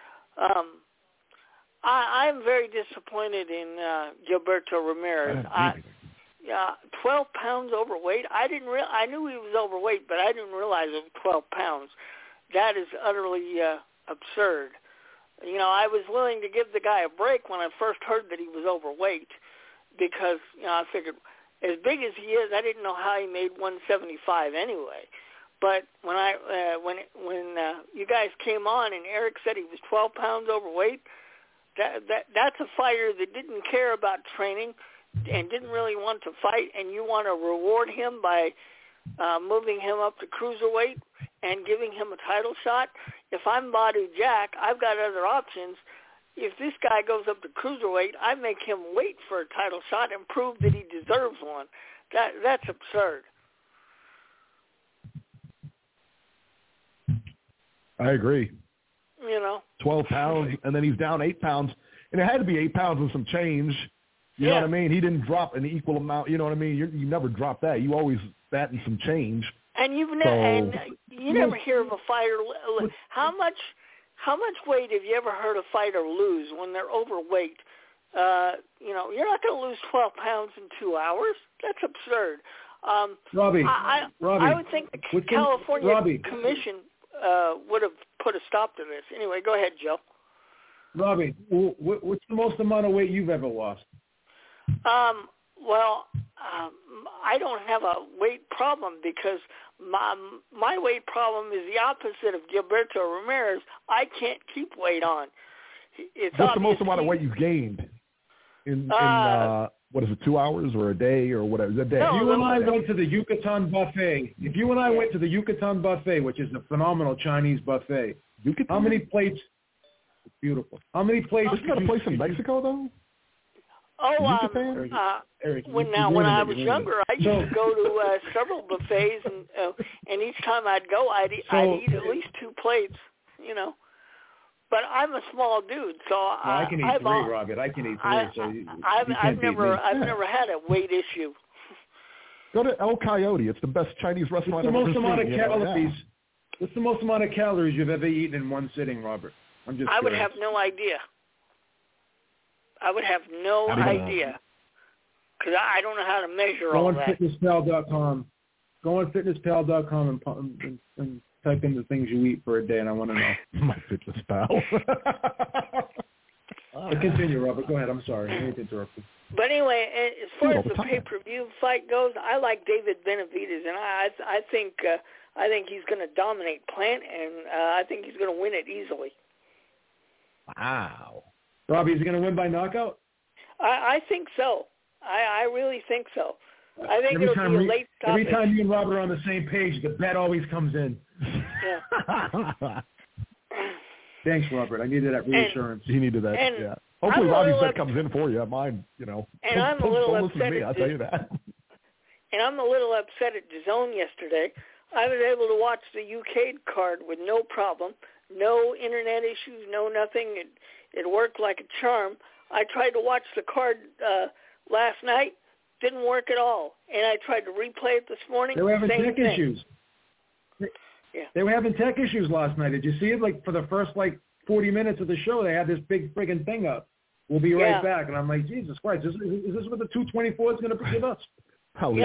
I'm very disappointed in Gilberto Ramirez. 12 pounds overweight. I knew he was overweight, but I didn't realize it was 12 pounds. That is utterly absurd. I was willing to give the guy a break when I first heard that he was overweight because, I figured as big as he is, I didn't know how he made 175 anyway. But when you guys came on and Eric said he was 12 pounds overweight, that's a fighter that didn't care about training and didn't really want to fight, and you want to reward him by moving him up to cruiserweight and giving him a title shot. If I'm Badu Jack, I've got other options. If this guy goes up to cruiserweight, I make him wait for a title shot and prove that he deserves one. That's absurd. I agree. 12 pounds, and then he's down 8 pounds. And it had to be 8 pounds and some change. You know what I mean? He didn't drop an equal amount. You know what I mean? You never drop that. You always that and some change. And you never hear of a fighter. How much weight have you ever heard a fighter lose when they're overweight? You're not going to lose 12 pounds in 2 hours. That's absurd. Robbie, I would think the California Commission would have put a stop to this. Anyway, go ahead, Joe. Robbie, what's the most amount of weight you've ever lost? I don't have a weight problem because my weight problem is the opposite of Gilberto Ramirez. I can't keep weight on. What's the most amount of weight you've gained in what is it, 2 hours or a day or whatever? A day. If you and I went to the Yucatan Buffet, went to the Yucatan Buffet, which is a phenomenal Chinese buffet, how many plates? It's beautiful. How many plates? Isn't that a place in Mexico, though? Eric, when I was younger, I used to go to several buffets, and each time I'd go, I'd eat at least 2 plates, But I'm a small dude, so I can eat 3, Robert. I can eat 3. I've never had a weight issue. Go to El Coyote. It's the best Chinese restaurant I've ever seen. What's the most amount of calories you've ever eaten in one sitting, Robert? I'm just. I would have no idea. Because I don't know how to measure all that. Go on fitnesspal.com and type in the things you eat for a day, and I want to know. My Fitness Pal. Continue, Robert. Go ahead. I'm sorry. I hate to interrupt you. But anyway, as far as the pay-per-view fight goes, I like David Benavidez, and I think he's going to dominate Plant, and I think he's going to win it easily. Wow. Robbie, is he going to win by knockout? I think so. I really think so. I think it'll be a late stoppage. Every time you and Robert are on the same page, the bet always comes in. Yeah. Thanks, Robert. I needed that reassurance. He needed that, yeah. Hopefully Robbie's bet comes in for you. Mine, And I'm a little upset. I'll tell you that. And I'm a little upset at DAZN yesterday. I was able to watch the UK card with no problem. No internet issues, no nothing. It worked like a charm. I tried to watch the card last night. Didn't work at all. And I tried to replay it this morning. They were having same tech thing. issues. Yeah. They were having tech issues last night. Did you see it? Like for the first 40 minutes of the show, they had this big friggin' thing up. We'll be right back. And I'm like, Jesus Christ, is this what the 224 is going to give us? I'm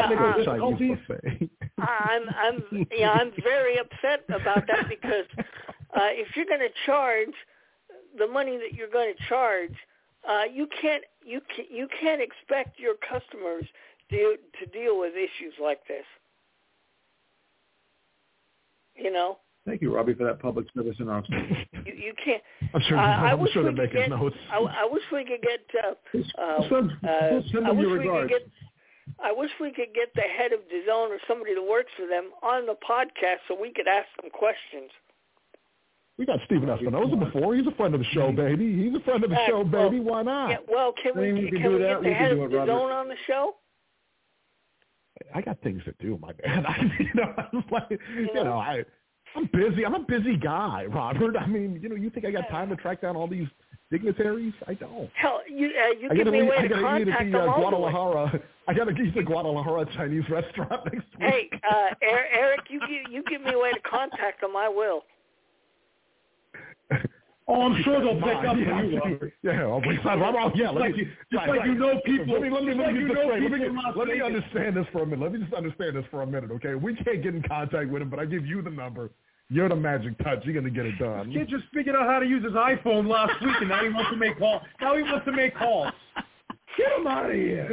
very upset about that because if you're going to charge the money that you're going to charge, you can't expect your customers to deal with issues like this. You know. Thank you, Robbie, for that public service announcement. You can't. I'm sure they're making notes. I wish we could get. I wish we could get the head of DAZN or somebody that works for them on the podcast so we could ask them questions. We got Steven Espinosa before. He's a friend of the show, baby. He's a friend of the show, baby. Why not? Yeah, well, can we get the head of DAZN on the show? I got things to do, my man. I'm busy. I'm a busy guy, Robert. I mean, you think I got time to track down all these dignitaries? I don't. Hell, you give me a way to contact them Guadalajara. I got to eat the Guadalajara Chinese restaurant next week. Hey, Eric, you give me a way to contact them. I will. Oh, I'm sure they'll pick up for you, Robert. Yeah, I'll bring Robert. Yeah, you know people. Let me understand this for a minute. Let me just understand this for a minute, okay? We can't get in contact with him, but I give you the number. You're the magic touch. You're going to get it done. Kid just figured out how to use his iPhone last week, and now he wants to make calls. Get him out of here.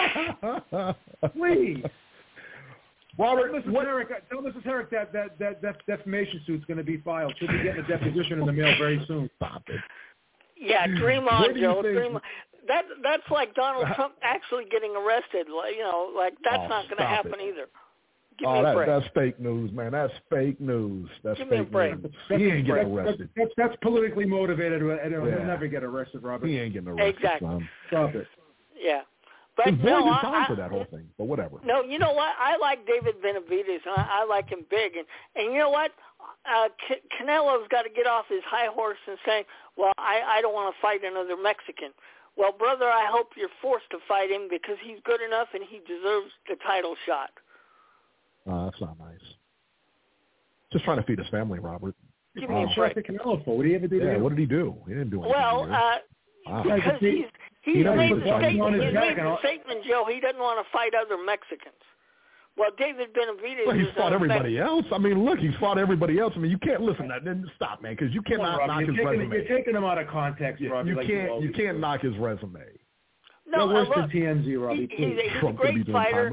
Please. Robert, tell Mrs. Herrick that defamation suit's going to be filed. She'll be getting a deposition in the mail very soon. Stop it. Yeah, dream on, Joe. Dream on. That's like Donald Trump actually getting arrested. That's not going to happen either. Give me a break. That's fake news, man. That's fake news. Give me a break. He ain't getting arrested. That's politically motivated. He'll never get arrested, Robert. He ain't getting arrested. Exactly. Son. Stop it. Yeah. But his boy did time for that whole thing, but whatever. No, you know what? I like David Benavidez, and I like him big. And you know what? Canelo's got to get off his high horse and saying, well, I don't want to fight another Mexican. Well, brother, I hope you're forced to fight him because he's good enough and he deserves the title shot. That's not nice. Just trying to feed his family, Robert. Give me a break. Canelo for? What did he ever do? Yeah, what did he do? He didn't do anything. Well, because he's made the statement, Joe, he doesn't want to fight other Mexicans. Well, David Benavidez. Well, he's fought everybody else. I mean, look, he's fought everybody else. I mean, you can't listen to that. Then stop, man, because you cannot knock his resume. You're taking him out of context, Robbie. You can't knock his resume. No, worse than TMZ, Robbie. He's a great fighter.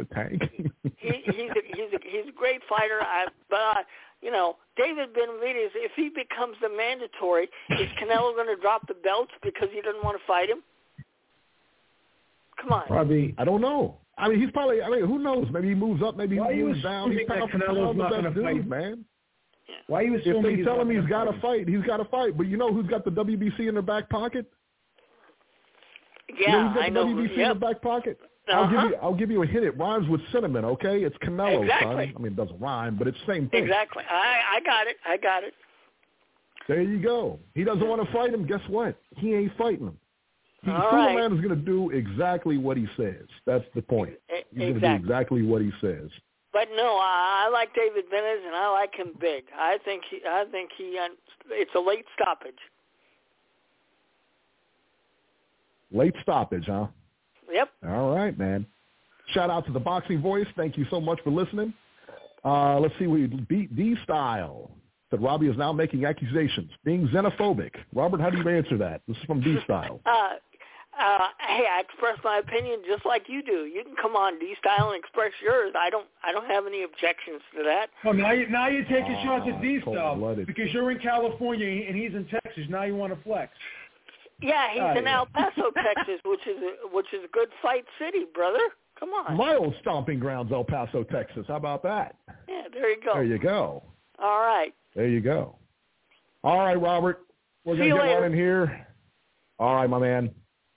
He's a great fighter. But David Benavidez, if he becomes the mandatory, is Canelo going to drop the belts because he doesn't want to fight him? Come on. Robbie, I don't know. I mean, he's probably. I mean, who knows? Maybe he moves up. Maybe he moves down. He's Canelo's not going to fight, man. Yeah. Why are you assuming if they tell him he's got to fight, he's got to fight. But you know who's got the WBC in their back pocket? Yeah, I know. WBC in the back pocket. I'll give you a hint. It rhymes with cinnamon. Okay, it's Canelo, exactly. son. I mean, it doesn't rhyme, but it's the same thing. Exactly. I got it. There you go. He doesn't want to fight him. Guess what? He ain't fighting him. Superman is going to do exactly what he says. That's the point. He's going to do exactly what he says. But no, I like David Benavidez, and I like him big. I think he. It's a late stoppage. Late stoppage, huh? Yep. All right, man. Shout out to the Boxing Voice. Thank you so much for listening. Let's see. We beat D-Style. That Robbie is now making accusations, being xenophobic. Robert, how do you answer that? This is from D-Style. Hey, I express my opinion just like you do. You can come on D-Style and express yours. I don't have any objections to that. Well, now you're taking shots at D-Style because you're in California and he's in Texas. Now you want to flex. Yeah, he's in El Paso, Texas, which is a good fight city, brother. Come on. My old stomping grounds, El Paso, Texas. How about that? Yeah, there you go. There you go. All right. There you go. All right, Robert. We're going to get running here. All right, my man.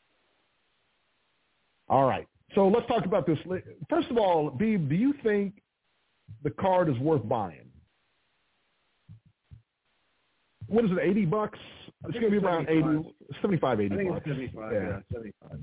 All right. So let's talk about this. First of all, Beeb, do you think the card is worth buying? what is it, $80? It's going to be around 75, 80 I think bucks. It's 75. Yeah, 75.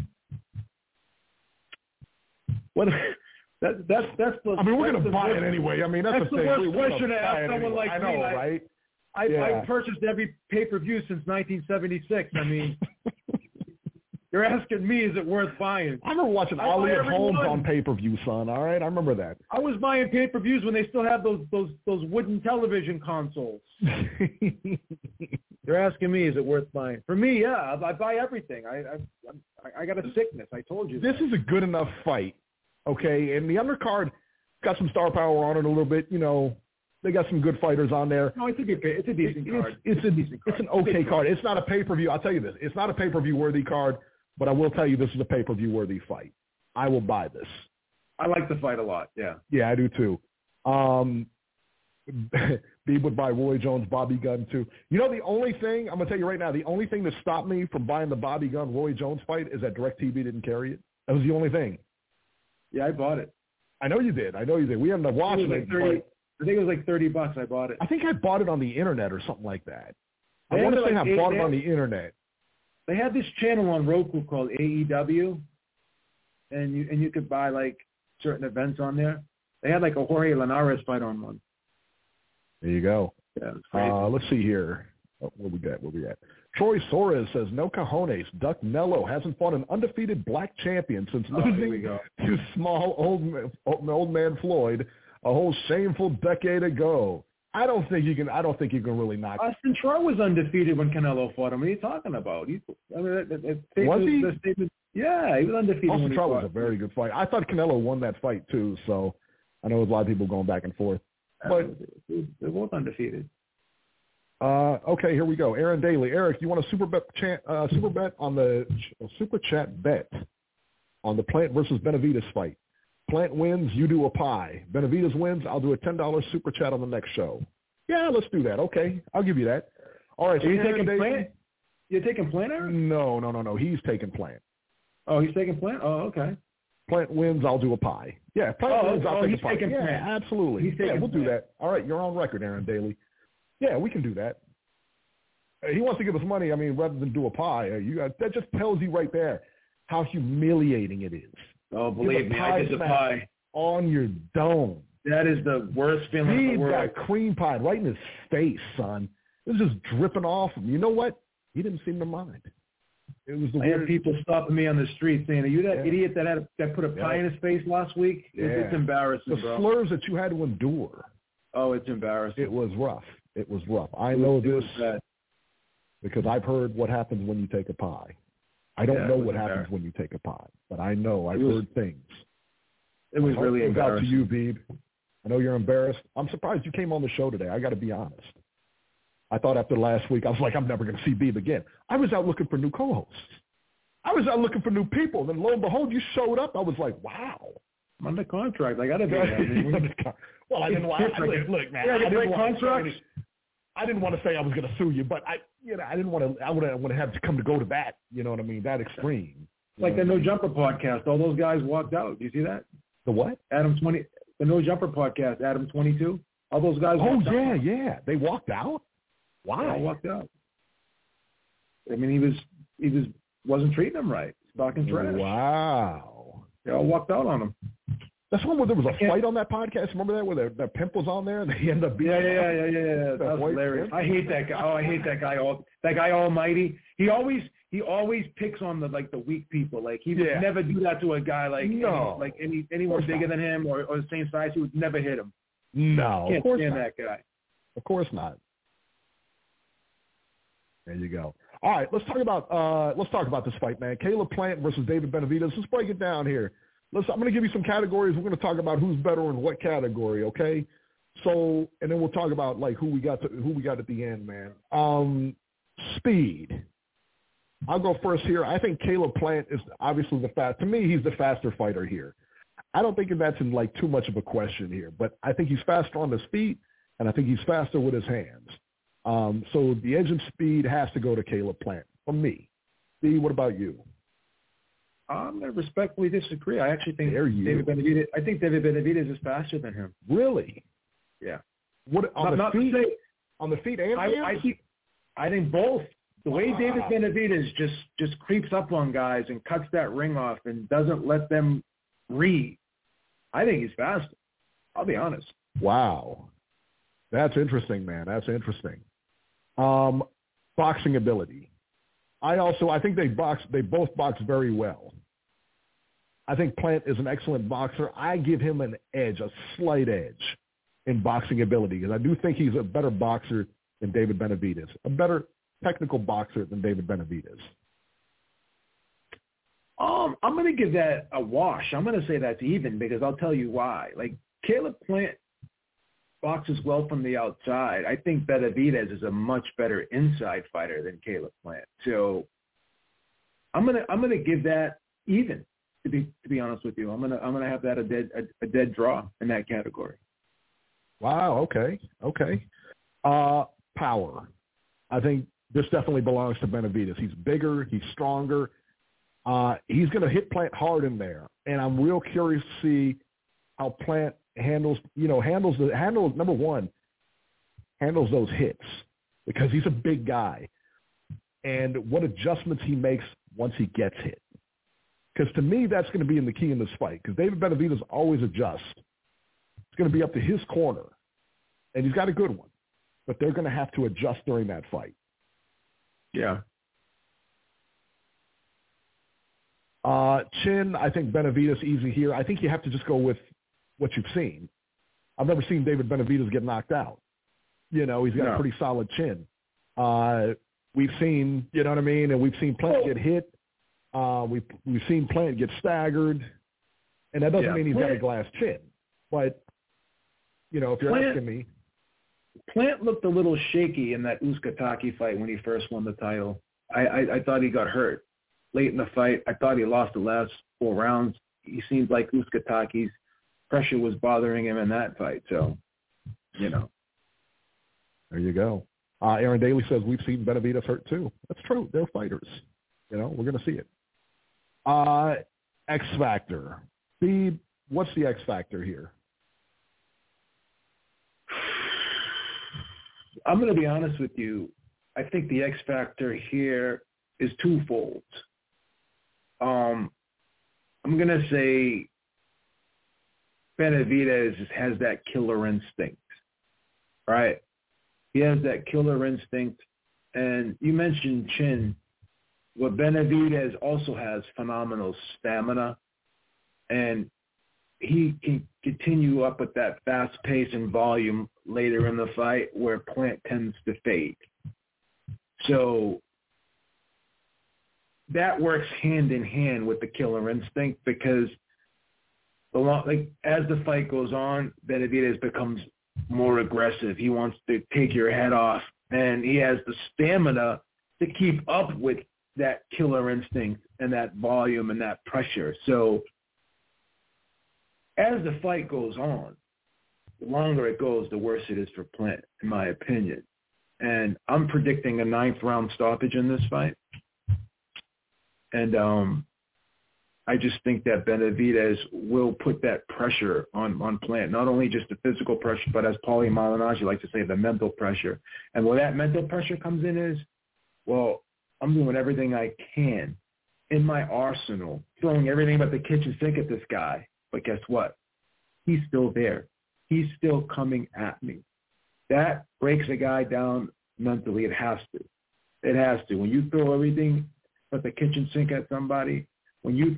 What? That's the. I mean, we're going to buy worst, it anyway. I mean, that's the worst question to ask someone like I me. know, right? I purchased every pay-per-view since 1976. I mean, you're asking me, is it worth buying? I remember watching Ali at Holmes on pay-per-view, son. All right, I remember that. I was buying pay-per-views when they still had those wooden television consoles. You're asking me, is it worth buying? For me, yeah, I buy everything. I got a sickness. I told you. This is a good enough fight, okay? And the undercard got some star power on it a little bit. You know, they got some good fighters on there. No, it's a decent card. It's a decent card. It's an okay card. It's not a pay-per-view. I'll tell you this. It's not a pay-per-view worthy card, but I will tell you this is a pay-per-view worthy fight. I will buy this. I like the fight a lot, yeah. Yeah, I do too. Beeb would buy Roy Jones, Bobby Gunn too. You know, the only thing, I'm going to tell you right now, the only thing that stopped me from buying the Bobby Gunn, Roy Jones fight is that DirecTV didn't carry it. That was the only thing. Yeah, I bought it. I know you did. We ended up watching it. I think it was like $30. I bought it. I think I bought it on the internet or something like that. I want to say I bought it on the internet. They had this channel on Roku called AEW, and you could buy like certain events on there. They had like a Jorge Linares fight on one. There you go. Yeah, it's crazy. Let's see here. Oh, what we got? Troy Soares says, no cojones. Duck Nello hasn't fought an undefeated black champion since losing to small old man Floyd a whole shameful decade ago. I don't think you can really knock. Austin Troy was undefeated when Canelo fought him. What are you talking about? Was he? Yeah, he was undefeated. Austin Troy was a very good fight. I thought Canelo won that fight too, so I know there's a lot of people going back and forth. But they're both undefeated. Okay, here we go. Aaron Daly. Eric, you want a super bet on the super chat bet on the Plant versus Benavidez fight? Plant wins, you do a pie. Benavidez wins, I'll do a $10 super chat on the next show. Yeah, let's do that. Okay, I'll give you that. All right. So are you taking Plant? You're taking Plant, Aaron? No. He's taking Plant. Oh, he's taking Plant? Oh, okay. Plant wins, I'll do a pie. Yeah, Plant wins, I'll take a pie. Yeah, Plant. Absolutely. We'll do that. All right, you're on record, Aaron Daly. Yeah, we can do that. He wants to give us money. I mean, rather than do a pie, that just tells you right there how humiliating it is. Oh, believe me, I did the pie on your dome. That is the worst feeling in the world. He got cream pie right in his face, son. It was just dripping off him. You know what? He didn't seem to mind. It was the weird. Had people stopping me on the street saying, "Are you that idiot that put a pie in his face last week?" Yeah. It's embarrassing, the slurs that you had to endure. Oh, it's embarrassing. It was rough. I know this because I've heard what happens when you take a pie. I don't know what happens when you take a pie, but I know I've heard things. It was really embarrassing. Out to you, Beeb. I know you're embarrassed. I'm surprised you came on the show today. I got to be honest. I thought after last week, I was like, I'm never going to see Beeb again. I was out looking for new co-hosts. I was out looking for new people. Then lo and behold, you showed up. I was like, wow. I'm under contract. I got to be. Well, I didn't want to look, man. I didn't want to say I was going to sue you, but I didn't want to. I would have to come to go to that. You know what I mean? That extreme. Like the No Jumper podcast. All those guys walked out. Do you see that? The what? The No Jumper podcast. Adam 22. All those guys. Walked out. Yeah. They walked out. Why? They all walked out. I mean, he wasn't treating them right. Talking trash. Wow. They all walked out on him. That's one where there was a fight on that podcast. Remember that where the pimp was on there and they ended up beating Yeah. That was hilarious. I hate that guy. Oh, I hate that guy. That guy Almighty. He always picks on the weak people. Like he would never do that to a guy anyone bigger than him or the same size. He would never hit him. No, can't stand that guy. Of course not. There you go. All right, let's talk about this fight, man. Caleb Plant versus David Benavidez. Let's break it down here. I'm going to give you some categories. We're going to talk about who's better in what category, okay? So, and then we'll talk about who we got at the end, man. Speed. I'll go first here. I think Caleb Plant is obviously to me, he's the faster fighter here. I don't think that's in too much of a question here, but I think he's faster on his feet, and I think he's faster with his hands. So the edge of speed has to go to Caleb Plant for me. Steve, what about you? I'm going to respectfully disagree. I actually think David Benavidez is faster than him. Really? Yeah. What on the feet? On the feet and hands? I think both. The way David Benavidez just creeps up on guys and cuts that ring off and doesn't let them read, I think he's faster. I'll be honest. Wow. That's interesting, man. That's interesting. Boxing ability. I think they both box very well. I think Plant is an excellent boxer. I give him an edge, a slight edge in boxing ability, because I do think he's a better boxer than David Benavidez, a better technical boxer than David Benavidez. I'm going to give that a wash. I'm going to say that's even, because I'll tell you why. Like, Caleb Plant boxes well from the outside. I think Benavidez is a much better inside fighter than Caleb Plant. So I'm gonna give that even. To be honest with you, I'm gonna have that a dead draw in that category. Wow. Okay. Power. I think this definitely belongs to Benavidez. He's bigger. He's stronger. He's going to hit Plant hard in there, and I'm real curious to see how Plant handles those hits, because he's a big guy, and what adjustments he makes once he gets hit. Because to me, that's going to be in the key in this fight, because David Benavidez always adjusts. It's going to be up to his corner, and he's got a good one, but they're going to have to adjust during that fight. Yeah. Chin, I think Benavidez easy here. I think you have to just go with what you've seen. I've never seen David Benavidez get knocked out. He's got a pretty solid chin. We've seen, you know what I mean, and we've seen Plant get hit. We've seen Plant get staggered, and that doesn't mean he's got a glass chin. But, if you're asking me. Plant looked a little shaky in that Uzcategui fight when he first won the title. I thought he got hurt late in the fight. I thought he lost the last 4 rounds. He seemed like Uzcategui's pressure was bothering him in that fight. So, There you go. Aaron Daly says we've seen Benavidez hurt too. That's true. They're fighters. We're going to see it. X Factor. Steve, what's the X Factor here? I'm going to be honest with you. I think the X Factor here is twofold. I'm going to say Benavidez has that killer instinct, right? He has that killer instinct. And you mentioned chin. What Benavidez also has phenomenal stamina, and he can continue up with that fast pace and volume later in the fight where Plant tends to fade. So that works hand in hand with the killer instinct, because as the fight goes on, Benavidez becomes more aggressive. He wants to take your head off, and he has the stamina to keep up with that killer instinct and that volume and that pressure. So as the fight goes on, the longer it goes, the worse it is for Plant, in my opinion. And I'm predicting a 9th round stoppage in this fight. And I just think that Benavidez will put that pressure on Plant, not only just the physical pressure, but as Paulie Malignaggi likes to say, the mental pressure. And where that mental pressure comes in is, well, I'm doing everything I can in my arsenal, throwing everything but the kitchen sink at this guy. But guess what? He's still there. He's still coming at me. That breaks a guy down mentally. It has to. It has to. When you throw everything but the kitchen sink at somebody, when you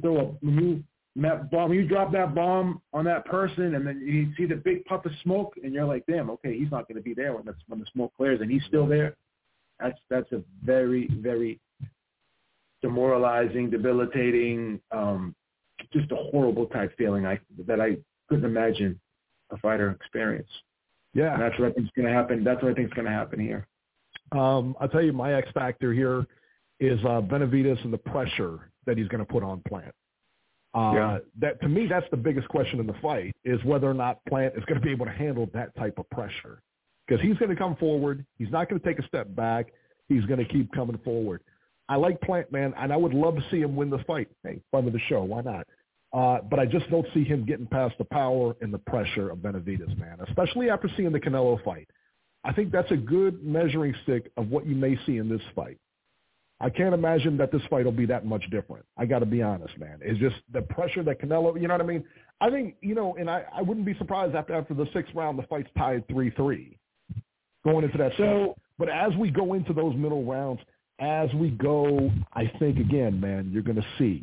drop that bomb on that person, and then you see the big puff of smoke, and you're like, damn, okay, he's not going to be there when the smoke clears, and he's still there. That's a very, very demoralizing, debilitating, just a horrible type feeling that I couldn't imagine a fighter experience. Yeah. And that's what I think is going to happen. That's what I think is going to happen here. I'll tell you, my X factor here is Benavidez and the pressure that he's going to put on Plant. That, to me, that's the biggest question in the fight, is whether or not Plant is going to be able to handle that type of pressure. Because he's going to come forward. He's not going to take a step back. He's going to keep coming forward. I like Plant, man, and I would love to see him win the fight. Hey, fun of the show. Why not? But I just don't see him getting past the power and the pressure of Benavidez, man, especially after seeing the Canelo fight. I think that's a good measuring stick of what you may see in this fight. I can't imagine that this fight will be that much different. I got to be honest, man. It's just the pressure that Canelo, you know what I mean? I think, and I wouldn't be surprised after the 6th round, the fight's tied 3-3 going into that. So, but as we go into those middle rounds, as we go, I think, again, man, you're going to see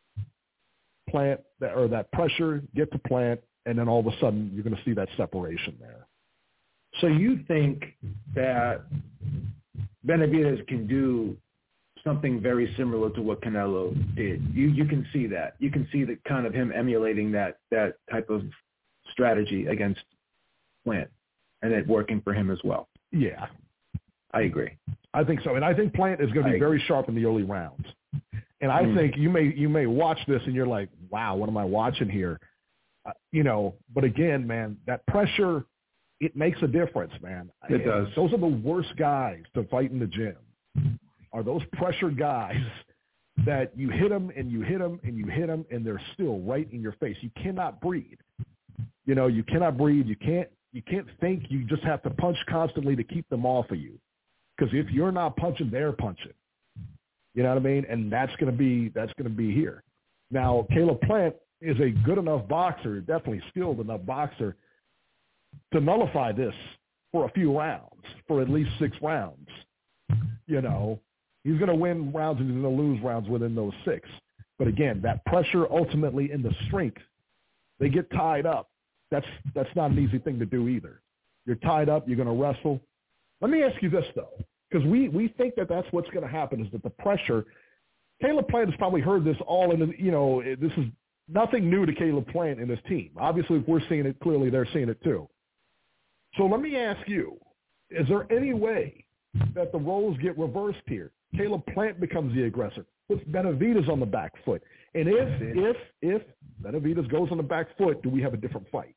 Plant that pressure get to Plant, and then all of a sudden you're going to see that separation there. So you think that Benavidez can do something very similar to what Canelo did? You can see that. You can see the kind of him emulating that type of strategy against Plant, and it working for him as well. Yeah. I agree. I think so. And I think Plant is going to be very sharp in the early rounds. And I think you may watch this and you're like, wow, what am I watching here? But again, man, that pressure, it makes a difference, man. It does. Those are the worst guys to fight in the gym, are those pressure guys that you hit them and you hit them and you hit them and they're still right in your face. You cannot breathe. You cannot breathe. You can't think. You just have to punch constantly to keep them off of you. Because if you're not punching, they're punching. You know what I mean? And that's going to be here. Now, Caleb Plant is a good enough boxer, definitely skilled enough boxer, to nullify this for a few rounds, for at least 6 rounds. He's going to win rounds and he's going to lose rounds within those 6. But again, that pressure ultimately in the strength, they get tied up. That's not an easy thing to do either. You're tied up. You're going to wrestle. Let me ask you this, though, because we think that's what's going to happen, is that the pressure – Caleb Plant has probably heard this all in – this is nothing new to Caleb Plant and his team. Obviously, if we're seeing it, clearly they're seeing it too. So let me ask you, is there any way that the roles get reversed here? Caleb Plant becomes the aggressor, puts Benavidez on the back foot. And if Benavidez goes on the back foot, do we have a different fight?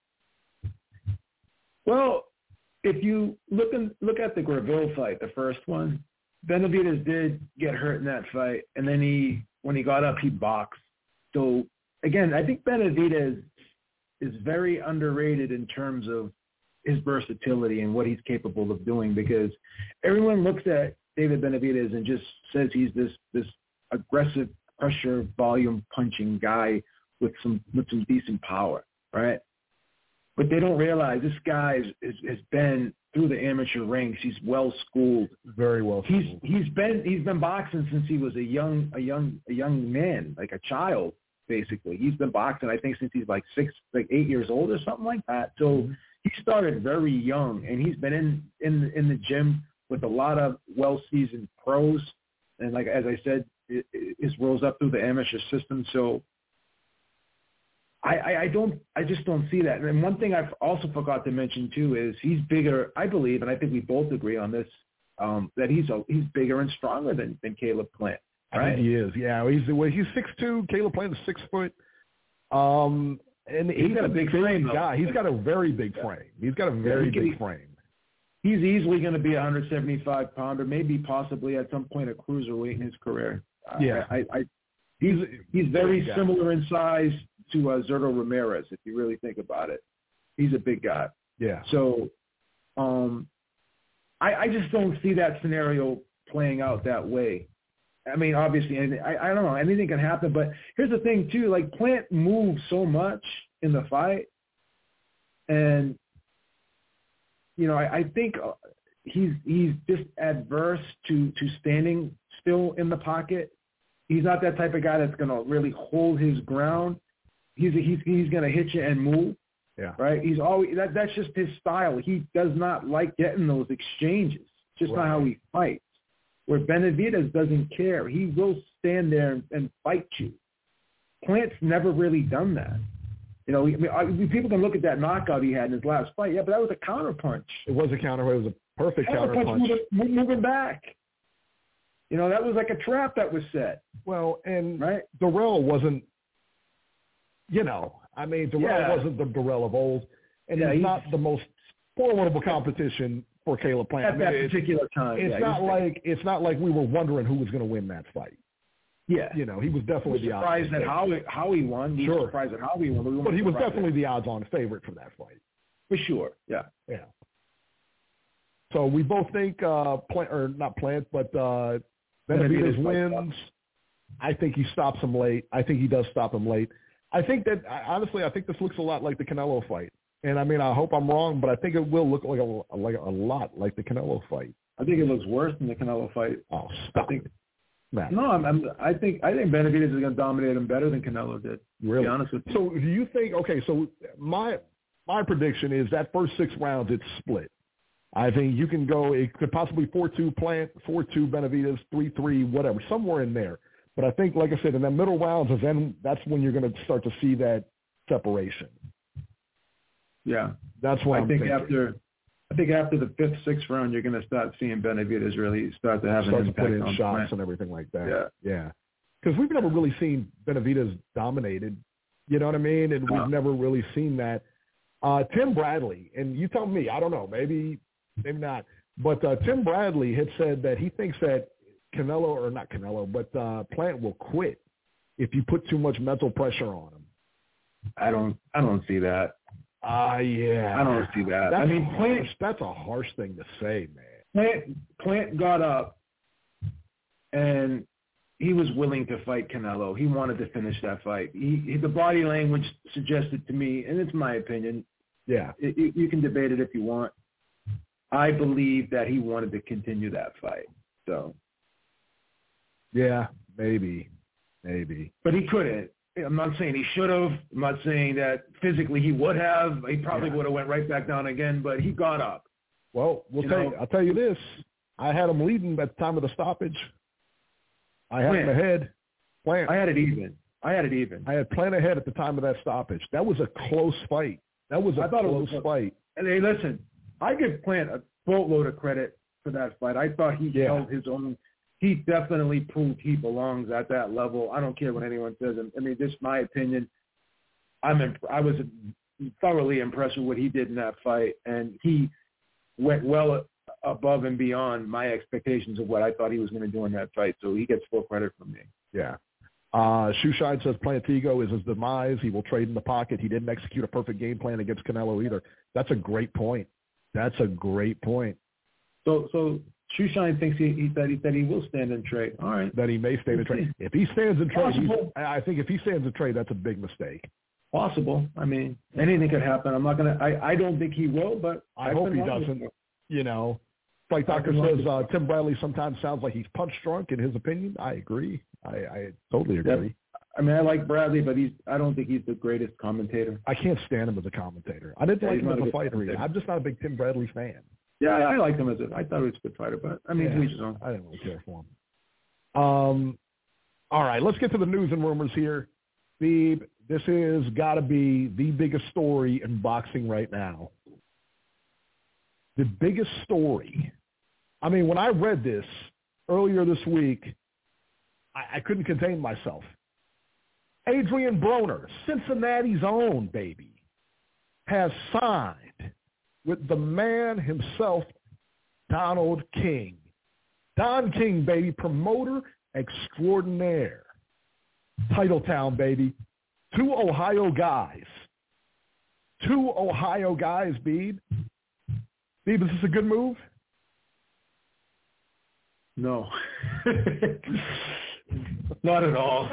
Well, if you look at the Graville fight, the first one, Benavidez did get hurt in that fight, and then when he got up, he boxed. So again, I think Benavidez is very underrated in terms of his versatility and what he's capable of doing, because everyone looks at David Benavidez and just says he's this aggressive pressure volume punching guy with some decent power, right? But they don't realize this guy has been through the amateur ranks. He's well schooled, very well schooled. He's been boxing since he was a young man, like a child, basically. He's been boxing, I think, since he's like 8 years old or something like that. So he started very young, and he's been in the gym with a lot of well-seasoned pros. And like as I said, it rolls up through the amateur system. So I just don't see that. And one thing I've also forgot to mention too is he's bigger, I believe, and I think we both agree on this, that he's bigger and stronger than Caleb Plant. Right? I think he is. Yeah, he's 6'2". Caleb Plant is 6 foot. And he's got a big frame guy. He's got a very big frame. He's got a very big frame. He's easily going to be a 175-pounder, maybe possibly at some point a cruiserweight in his career. Yeah, he's very similar in size to Zurdo Ramirez, if you really think about it. He's a big guy. Yeah. So I just don't see that scenario playing out that way. I mean, obviously, I don't know. Anything can happen. But here's the thing, too. Like, Plant moves so much in the fight. And, I think he's just adverse to standing still in the pocket. He's not that type of guy that's going to really hold his ground. He's going to hit you and move. Yeah. Right? He's always that's just his style. He does not like getting those exchanges. It's just not how he fights. Where Benavidez doesn't care. He will stand there and fight you. Plant's never really done that. People can look at that knockout he had in his last fight. Yeah, but that was a counterpunch. It was a counterpunch. It was a perfect counterpunch. Moving back. That was like a trap that was set. Well, and right? Darrell wasn't, Darrell wasn't the Darrell of old. And he's not the most formidable competition for Caleb Plant. At that particular time. It's not like we were wondering who was going to win that fight. Yeah. He was definitely the odds. Surprised at how he won. Sure. Surprised at how he won. But he was definitely the odds-on favorite for that fight. For sure. Yeah. Yeah. So we both think Benavidez wins. I think he stops him late. I think he does stop him late. I think that, honestly, I think this looks a lot like the Canelo fight. And, I mean, I hope I'm wrong, but I think it will look like a lot like the Canelo fight. I think it looks worse than the Canelo fight. Oh, stop. I think Benavidez is going to dominate him better than Canelo did. Really? To be honest with you. So do you think? Okay, so my prediction is that first 6 rounds it's split. I think you can go. It could possibly 4-2 Plant, 4-2 Benavidez, 3-3, whatever, somewhere in there. But I think, like I said, in the middle rounds, that's when you're going to start to see that separation. Yeah, that's what I think. I think after the 5th, 6th round, you're going to start seeing Benavidez really start to have an impact put in on shots Plant. And everything like that. Yeah. Because we've never really seen Benavidez dominated. You know what I mean? And we've never really seen that. Tim Bradley, and you tell me, I don't know, maybe not. But Tim Bradley had said that he thinks that Plant will quit if you put too much mental pressure on him. I don't see that. Yeah. I don't see that. That's a harsh thing to say, man. Plant got up, and he was willing to fight Canelo. He wanted to finish that fight. The body language suggested to me, and it's my opinion. Yeah. You can debate it if you want. I believe that he wanted to continue that fight. So. Yeah, maybe. But he couldn't. I'm not saying he should have. I'm not saying that physically he would have. He probably would have went right back down again, but he got up. Well, I'll tell you this. I had him leading at the time of the stoppage. I had him ahead. Plant. I had it even. I had Plant ahead at the time of that stoppage. That was a close fight. Close fight. And hey, listen, I give Plant a boatload of credit for that fight. I thought he held his own. He definitely proved he belongs at that level. I don't care what anyone says. I mean, this is my opinion. I was thoroughly impressed with what he did in that fight, and he went well above and beyond my expectations of what I thought he was going to do in that fight. So he gets full credit from me. Yeah. Shoeshine says Plantigo is his demise. He will trade in the pocket. He didn't execute a perfect game plan against Canelo either. That's a great point. So Shoeshine thinks that he will stand and trade. All right. That he may stand and trade. If he stands and trade, I think if he stands and trade, that's a big mistake. Possible. I mean, anything could happen. I'm not going to – I don't think he will, but I hope he doesn't. You know, Fight Doctor says Tim Bradley sometimes sounds like he's punch drunk in his opinion. I agree. I totally agree. Yep. I mean, I like Bradley, but I don't think he's the greatest commentator. I can't stand him as a commentator. I didn't like him as a fighter either. I'm just not a big Tim Bradley fan. Yeah, I liked him I thought he was a good fighter, but I mean, he's his own. I didn't really care for him. All right, let's get to the news and rumors here. Beeb, this has got to be the biggest story in boxing right now. The biggest story. I mean, when I read this earlier this week, I couldn't contain myself. Adrian Broner, Cincinnati's own, baby, has signed with the man himself, Donald King. Don King, baby, promoter extraordinaire. Titletown, baby. Two Ohio guys, Beeb. Beeb, is this a good move? No. Not at all.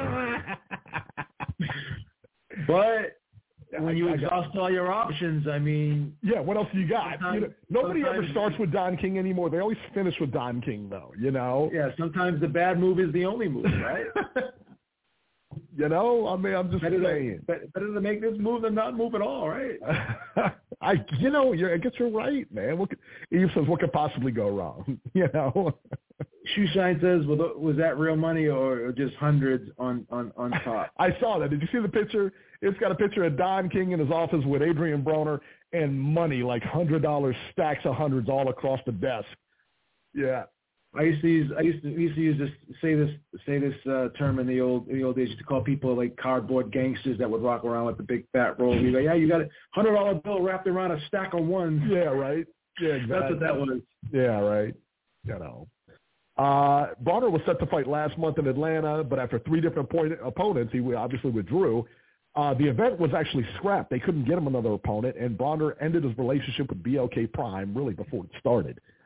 But when you exhaust all your options, I mean... Yeah, what else you got? Nobody ever starts with Don King anymore. They always finish with Don King, though, you know? Yeah, sometimes the bad move is the only move, right? You know, I mean, I'm just saying. Better to make this move than not move at all, right? I guess you're right, man. Eve says, what could possibly go wrong? You know? Shoeshine says, was that real money or just hundreds on top? I saw that. Did you see the picture? It's got a picture of Don King in his office with Adrian Broner and money, like $100 stacks of hundreds all across the desk. Yeah. I used to use this term in the old days to call people like cardboard gangsters that would walk around with the big fat roll. You go, yeah, you got a $100 bill wrapped around a stack of ones. Yeah, right. Yeah, exactly. That's what that was. Yeah, right. You know. Broner was set to fight last month in Atlanta, but after 3 different opponents, he obviously withdrew. The event was actually scrapped. They couldn't get him another opponent, and Broner ended his relationship with BLK Prime really before it started.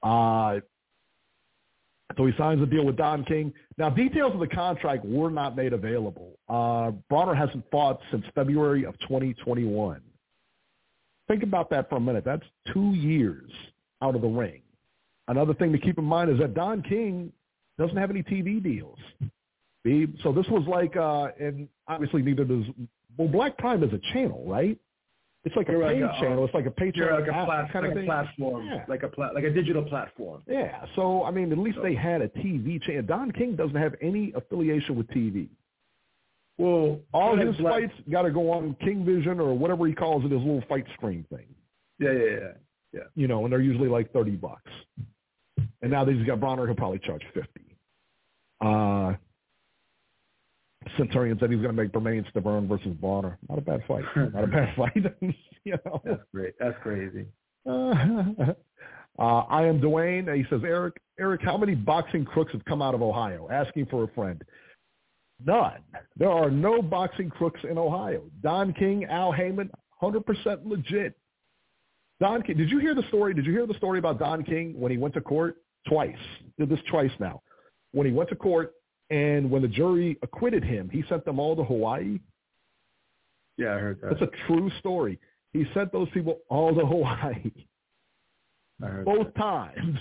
So he signs a deal with Don King. Now, details of the contract were not made available. Bronner hasn't fought since February of 2021. Think about that for a minute. That's 2 years out of the ring. Another thing to keep in mind is that Don King doesn't have any TV deals. So this was like, and obviously neither does, well, Black Prime is a channel, right? It's like a paid channel. It's like a Patreon platform, yeah. like a digital platform. Yeah. So, I mean, at least they had a TV channel. Don King doesn't have any affiliation with TV. Well, all his fights got to go on King Vision or whatever he calls it, his little fight stream thing. Yeah. You know, and they're usually like $30. And now that he's got Bronner, he'll probably charge $50. Centurion said he's going to make Bermane Stiverne versus Bronner. Not a bad fight. Not a bad fight. You know? That's great. That's crazy. I am Dwayne. He says, Eric, how many boxing crooks have come out of Ohio? Asking for a friend. None. There are no boxing crooks in Ohio. Don King, Al Heyman, 100% legit. Don King, did you hear the story? Did you hear the story about Don King when he went to court? Twice. Did this twice now. When he went to court, and when the jury acquitted him, he sent them all to Hawaii. Yeah, I heard that. That's a true story. He sent those people all to Hawaii. I heard both that. Times.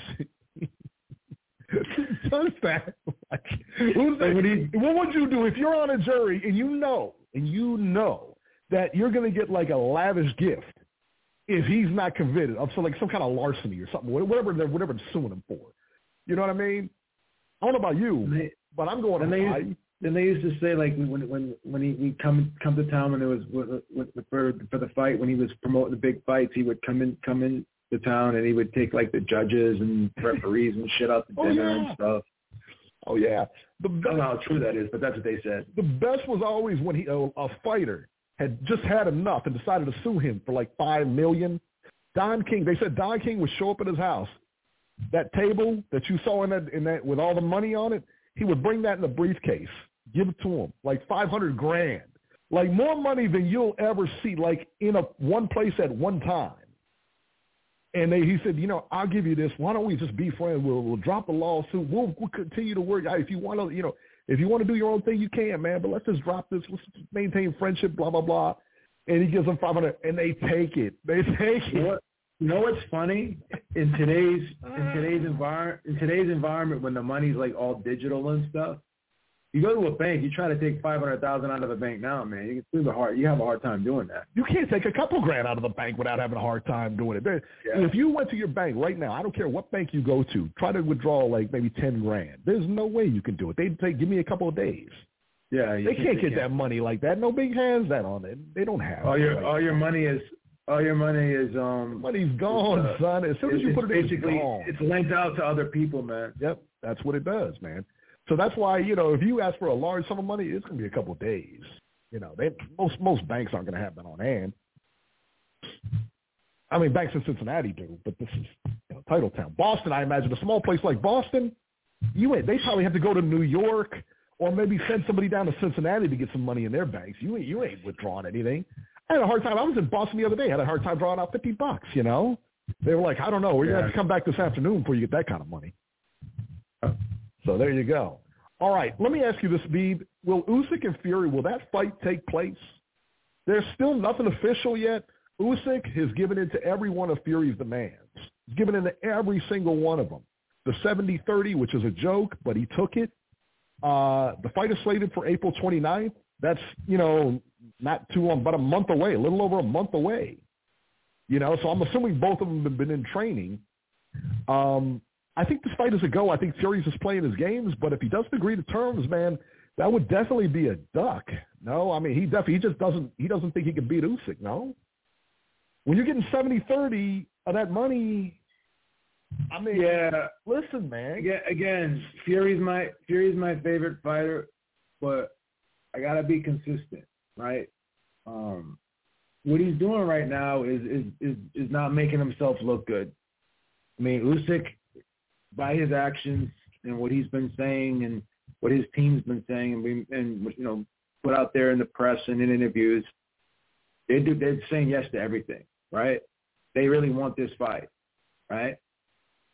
Does that? What would you do if you're on a jury and you know that you're going to get like a lavish gift if he's not convicted of like some kind of larceny or something, whatever they're suing him for? You know what I mean? I don't know about you, but I'm going to Hawaii. Then they used to say, like, when he come to town when there was for the fight, when he was promoting the big fights, he would come in to town and he would take like the judges and referees and shit out to dinner and stuff. Oh yeah, I don't know how true that is, but that's what they said. The best was always when a fighter had just had enough and decided to sue him for like $5 million. Don King, they said Don King would show up at his house. That table that you saw in that with all the money on it, he would bring that in a briefcase, give it to him, like $500,000, like more money than you'll ever see, like in one place at one time. And he said, I'll give you this. Why don't we just be friends? We'll drop the lawsuit. We'll continue to work. If you want to, if you want to do your own thing, you can, man. But let's just drop this. Let's just maintain friendship. Blah blah blah. And he gives them $500, and they take it. They take it. You know what's funny? In today's environment, when the money's like all digital and stuff, you go to a bank, you try to take $500,000 out of the bank now, man. You have a hard time doing that. You can't take a couple grand out of the bank without having a hard time doing it. Yeah. If you went to your bank right now, I don't care what bank you go to, try to withdraw like maybe $10,000. There's no way you can do it. They'd say, give me a couple of days. Yeah, they can't get that money like that. No big hands that on it. They don't have all your money is. Money's gone, son. As soon as you put it in, basically, it's gone. It's lent out to other people, man. Yep, that's what it does, man. So that's why, if you ask for a large sum of money, it's going to be a couple of days. Most banks aren't going to have that on hand. I mean, banks in Cincinnati do, but this is Titletown. Boston, I imagine, a small place like Boston, they probably have to go to New York or maybe send somebody down to Cincinnati to get some money in their banks. You ain't withdrawing anything. I had a hard time. I was in Boston the other day. I had a hard time drawing out $50, They were like, I don't know. We're going to have to come back this afternoon before you get that kind of money. So there you go. All right, let me ask you this, Beeb. Will Usyk and Fury, will that fight take place? There's still nothing official yet. Usyk has given in to every one of Fury's demands. He's given in to every single one of them. The 70-30, which is a joke, but he took it. The fight is slated for April 29th. That's, not too long, but a month away, a little over a month away. So I'm assuming both of them have been in training. I think this fight is a go. I think Fury's just playing his games, but if he doesn't agree to terms, man, that would definitely be a duck. No, I mean, he just doesn't think he can beat Usyk, no? When you're getting 70-30 of that money, I mean, yeah. Listen, man. Again, Fury's my favorite fighter, but I gotta be consistent, right? What he's doing right now is not making himself look good. I mean, Usyk, by his actions and what he's been saying and what his team's been saying and put out there in the press and in interviews, they're saying yes to everything, right? They really want this fight, right?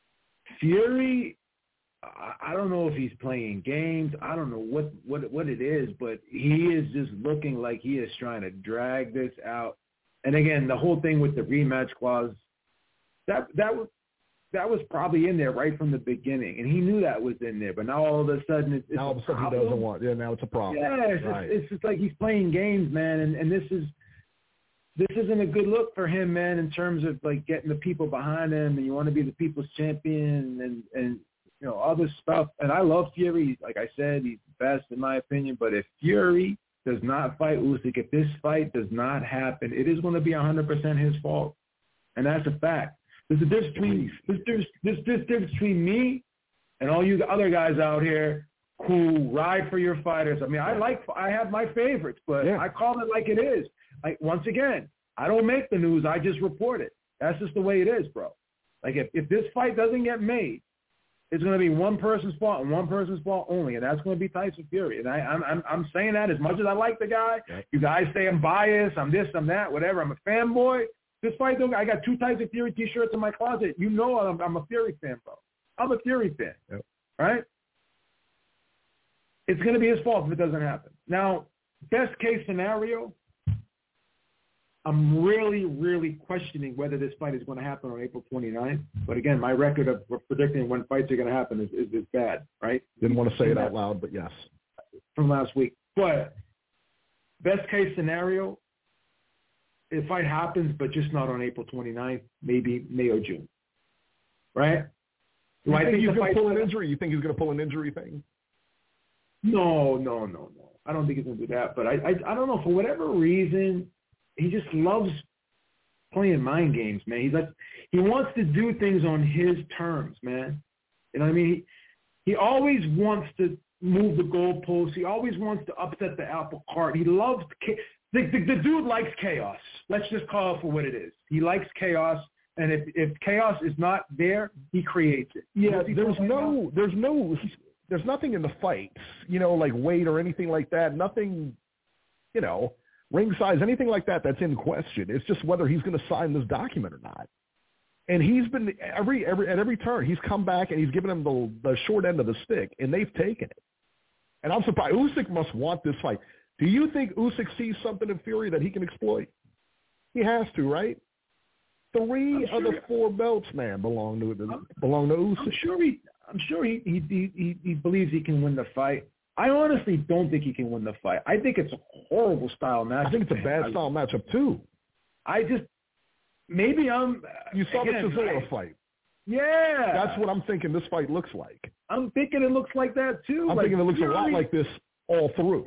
Fury, I don't know if he's playing games. I don't know what it is, but he is just looking like he is trying to drag this out. And again, the whole thing with the rematch clause, that was probably in there right from the beginning, and he knew that was in there. But now all of a sudden, it's now all of a sudden he doesn't want. Yeah, now it's a problem. Yeah, it's just like he's playing games, man. And this isn't a good look for him, man. In terms of like getting the people behind him, and you want to be the people's champion, and you know all this stuff. And I love Fury. Like I said, he's the best in my opinion. But if Fury does not fight Usyk, if this fight does not happen, it is going to be 100% his fault, and that's a fact. There's a difference between me and all you other guys out here who ride for your fighters. I mean, I have my favorites, but I call it like it is. Once again, I don't make the news. I just report it. That's just the way it is, bro. Like if this fight doesn't get made, it's going to be one person's fault and one person's fault only, and that's going to be Tyson Fury. And I'm saying that as much as I like the guy. You guys say I'm biased, I'm this, I'm that, whatever. I'm a fanboy. This fight, I got 2 Tyson Fury T-shirts in my closet. You know I'm a Fury fan, bro. I'm a Fury fan, right? It's going to be his fault if it doesn't happen. Now, best case scenario, I'm really, really questioning whether this fight is going to happen on April 29th. But again, my record of predicting when fights are going to happen is bad, right? Didn't want to say it out loud, but yes. From last week. But best case scenario, the fight happens, but just not on April 29th, maybe May or June, right? Do I think he's going to pull an injury? You think he's going to pull an injury thing? No. I don't think he's going to do that. But I don't know. For whatever reason, he just loves playing mind games, man. He wants to do things on his terms, man. You know what I mean? He always wants to move the goalposts. He always wants to upset the apple cart. He loves the dude likes chaos. Let's just call it for what it is. He likes chaos, and if chaos is not there, he creates it. Yeah, there's nothing in the fights, like weight or anything like that. Nothing, ring size, anything like that that's in question. It's just whether he's going to sign this document or not. And he's been at every turn, he's come back and he's given them the short end of the stick, and they've taken it. And I'm surprised. Usyk must want this fight. Do you think Usyk sees something in Fury that he can exploit? He has to, right? 3 of the 4 belts, man, belong to Usyk. I'm sure he believes he can win the fight. I honestly don't think he can win the fight. I think it's a horrible style matchup. I think it's a bad style matchup too. You saw the Chisora fight. Yeah. That's what I'm thinking this fight looks like. I'm thinking it looks like that too. I'm thinking it looks a lot like this all through.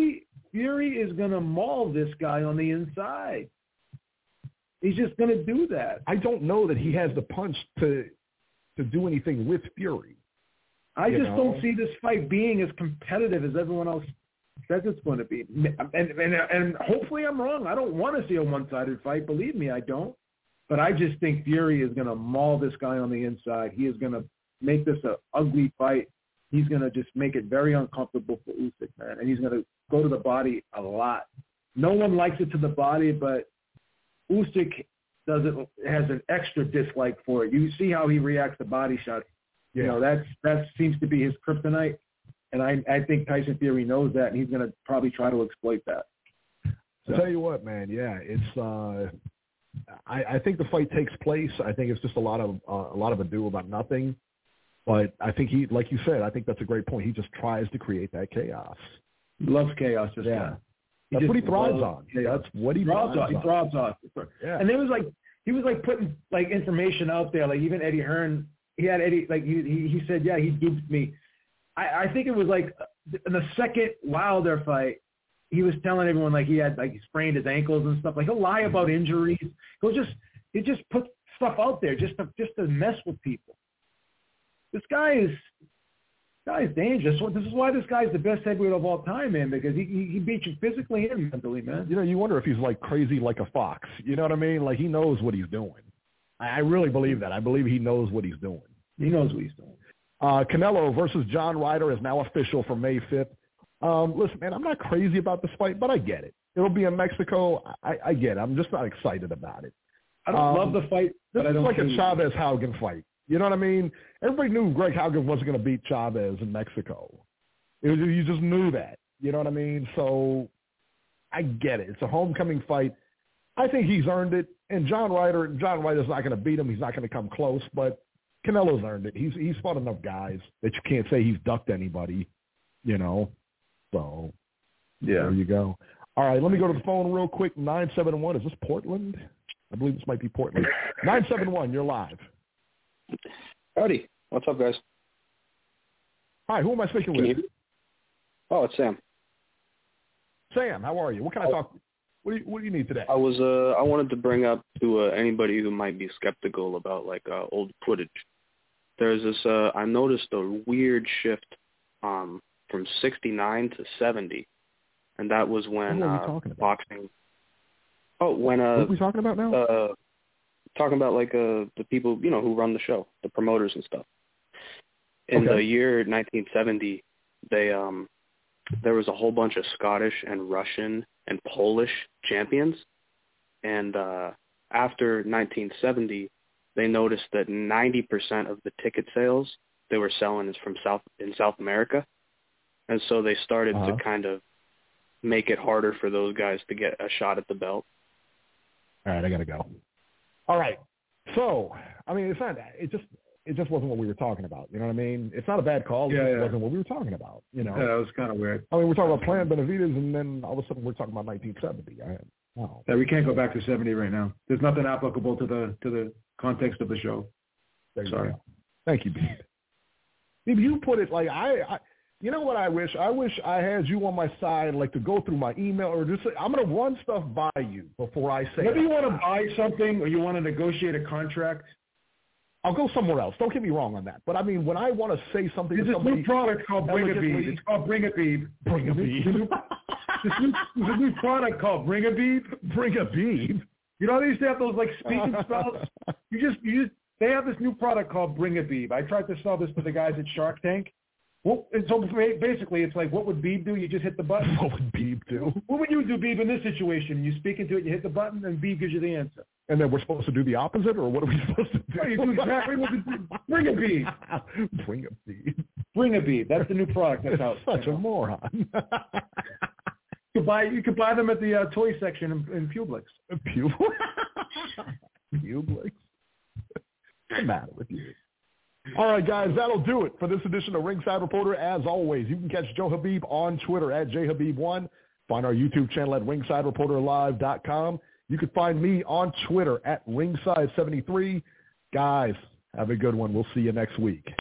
Fury is going to maul this guy on the inside. He's just going to do that. I don't know that he has the punch to do anything with Fury. I just don't see this fight being as competitive as everyone else says it's going to be. And hopefully I'm wrong. I don't want to see a one-sided fight. Believe me, I don't. But I just think Fury is going to maul this guy on the inside. He is going to make this an ugly fight. He's going to just make it very uncomfortable for Usyk, man. And he's going to go to the body a lot. No one likes it to the body, but Usyk has an extra dislike for it. You see how he reacts to body shots. Yeah. That seems to be his kryptonite. And I think Tyson Fury knows that, and he's going to probably try to exploit that. So. I'll tell you what, man. Yeah, it's. I think the fight takes place. I think it's just a lot of ado about nothing. But I think he, like you said, I think that's a great point. He just tries to create that chaos. He loves chaos. That's what he thrives on. That's what he thrives on. He thrives on. Yeah. And he was putting information out there. Like even Eddie Hearn, he said, yeah, he duped me. I think it was in the second Wilder fight, he was telling everyone he sprained his ankles and stuff. He'll lie about injuries. He just put stuff out there just to mess with people. This guy is dangerous. This is why this guy's the best heavyweight of all time, man, because he beats you physically and mentally, man. You wonder if he's crazy like a fox. You know what I mean? He knows what he's doing. I really believe that. I believe he knows what he's doing. He knows what he's doing. Canelo versus John Ryder is now official for May 5th. Listen, man, I'm not crazy about this fight, but I get it. It'll be in Mexico. I get it. I'm just not excited about it. I don't love the fight. This is like a Chavez-Haugen fight. You know what I mean? Everybody knew Greg Haugen wasn't going to beat Chavez in Mexico. You just knew that. You know what I mean? So I get it. It's a homecoming fight. I think he's earned it. And John Ryder's not going to beat him. He's not going to come close. But Canelo's earned it. He's fought enough guys that you can't say he's ducked anybody, you know. So there you go. All right, let me go to the phone real quick. 971. Is this Portland? I believe this might be Portland. 971, you're live. Howdy. What's up, guys? Hi, who am I speaking with? Oh, it's Sam. Sam, how are you? What can I talk? What do you need today? I wanted to bring up to anybody who might be skeptical about old footage. There's this. I noticed a weird shift from 69 to 70, and that was when boxing. Oh, when what are we talking about now? Talking about the people who run the show, the promoters and stuff. In the year 1970, there was a whole bunch of Scottish and Russian and Polish champions, and after 1970, they noticed that 90% of the ticket sales they were selling is from South America, and so they started to kind of make it harder for those guys to get a shot at the belt. All right, I gotta go. All right, so I mean, it's not. It just wasn't what we were talking about. You know what I mean? It's not a bad call. It wasn't what we were talking about. You know? Yeah, it was kind of weird. I mean, we're talking about Plan Benavidez, and then all of a sudden we're talking about 1970. Yeah, we can't go back to 70 right now. There's nothing applicable to the context of the show. Sorry. Thank you, Beeb. Beeb, you put it like I you know what I wish? I wish I had you on my side, like to go through my email or just say, I'm going to run stuff by you before I say. Maybe you want to buy something or you want to negotiate a contract. I'll go somewhere else. Don't get me wrong on that. But I mean, when I want to say something, there's a new product called Bring a Beeb. It's called Bring a Beeb. Bring a Beeb. There's a new product called Bring a Beeb. Bring a Beeb. You know, they used to have those speaking spells. They have this new product called Bring a Beeb. I tried to sell this to the guys at Shark Tank. Well, and so basically, it's like, what would Beeb do? You just hit the button. What would Beeb do? What would you do, Beeb, in this situation? You speak into it, you hit the button, and Beeb gives you the answer. And then we're supposed to do the opposite, or what are we supposed to do? You do exactly what you do. Bring a Beeb. Bring a Beeb. Bring a Beeb. That's the new product. That's out. Such a moron. You could buy them at the toy section in Publix. Publix? What's the matter with you? All right, guys, that'll do it for this edition of Ringside Reporter. As always, you can catch Joe Habib on Twitter at JHabib1. Find our YouTube channel at RingsideReporterLive.com. You can find me on Twitter at Ringside73. Guys, have a good one. We'll see you next week.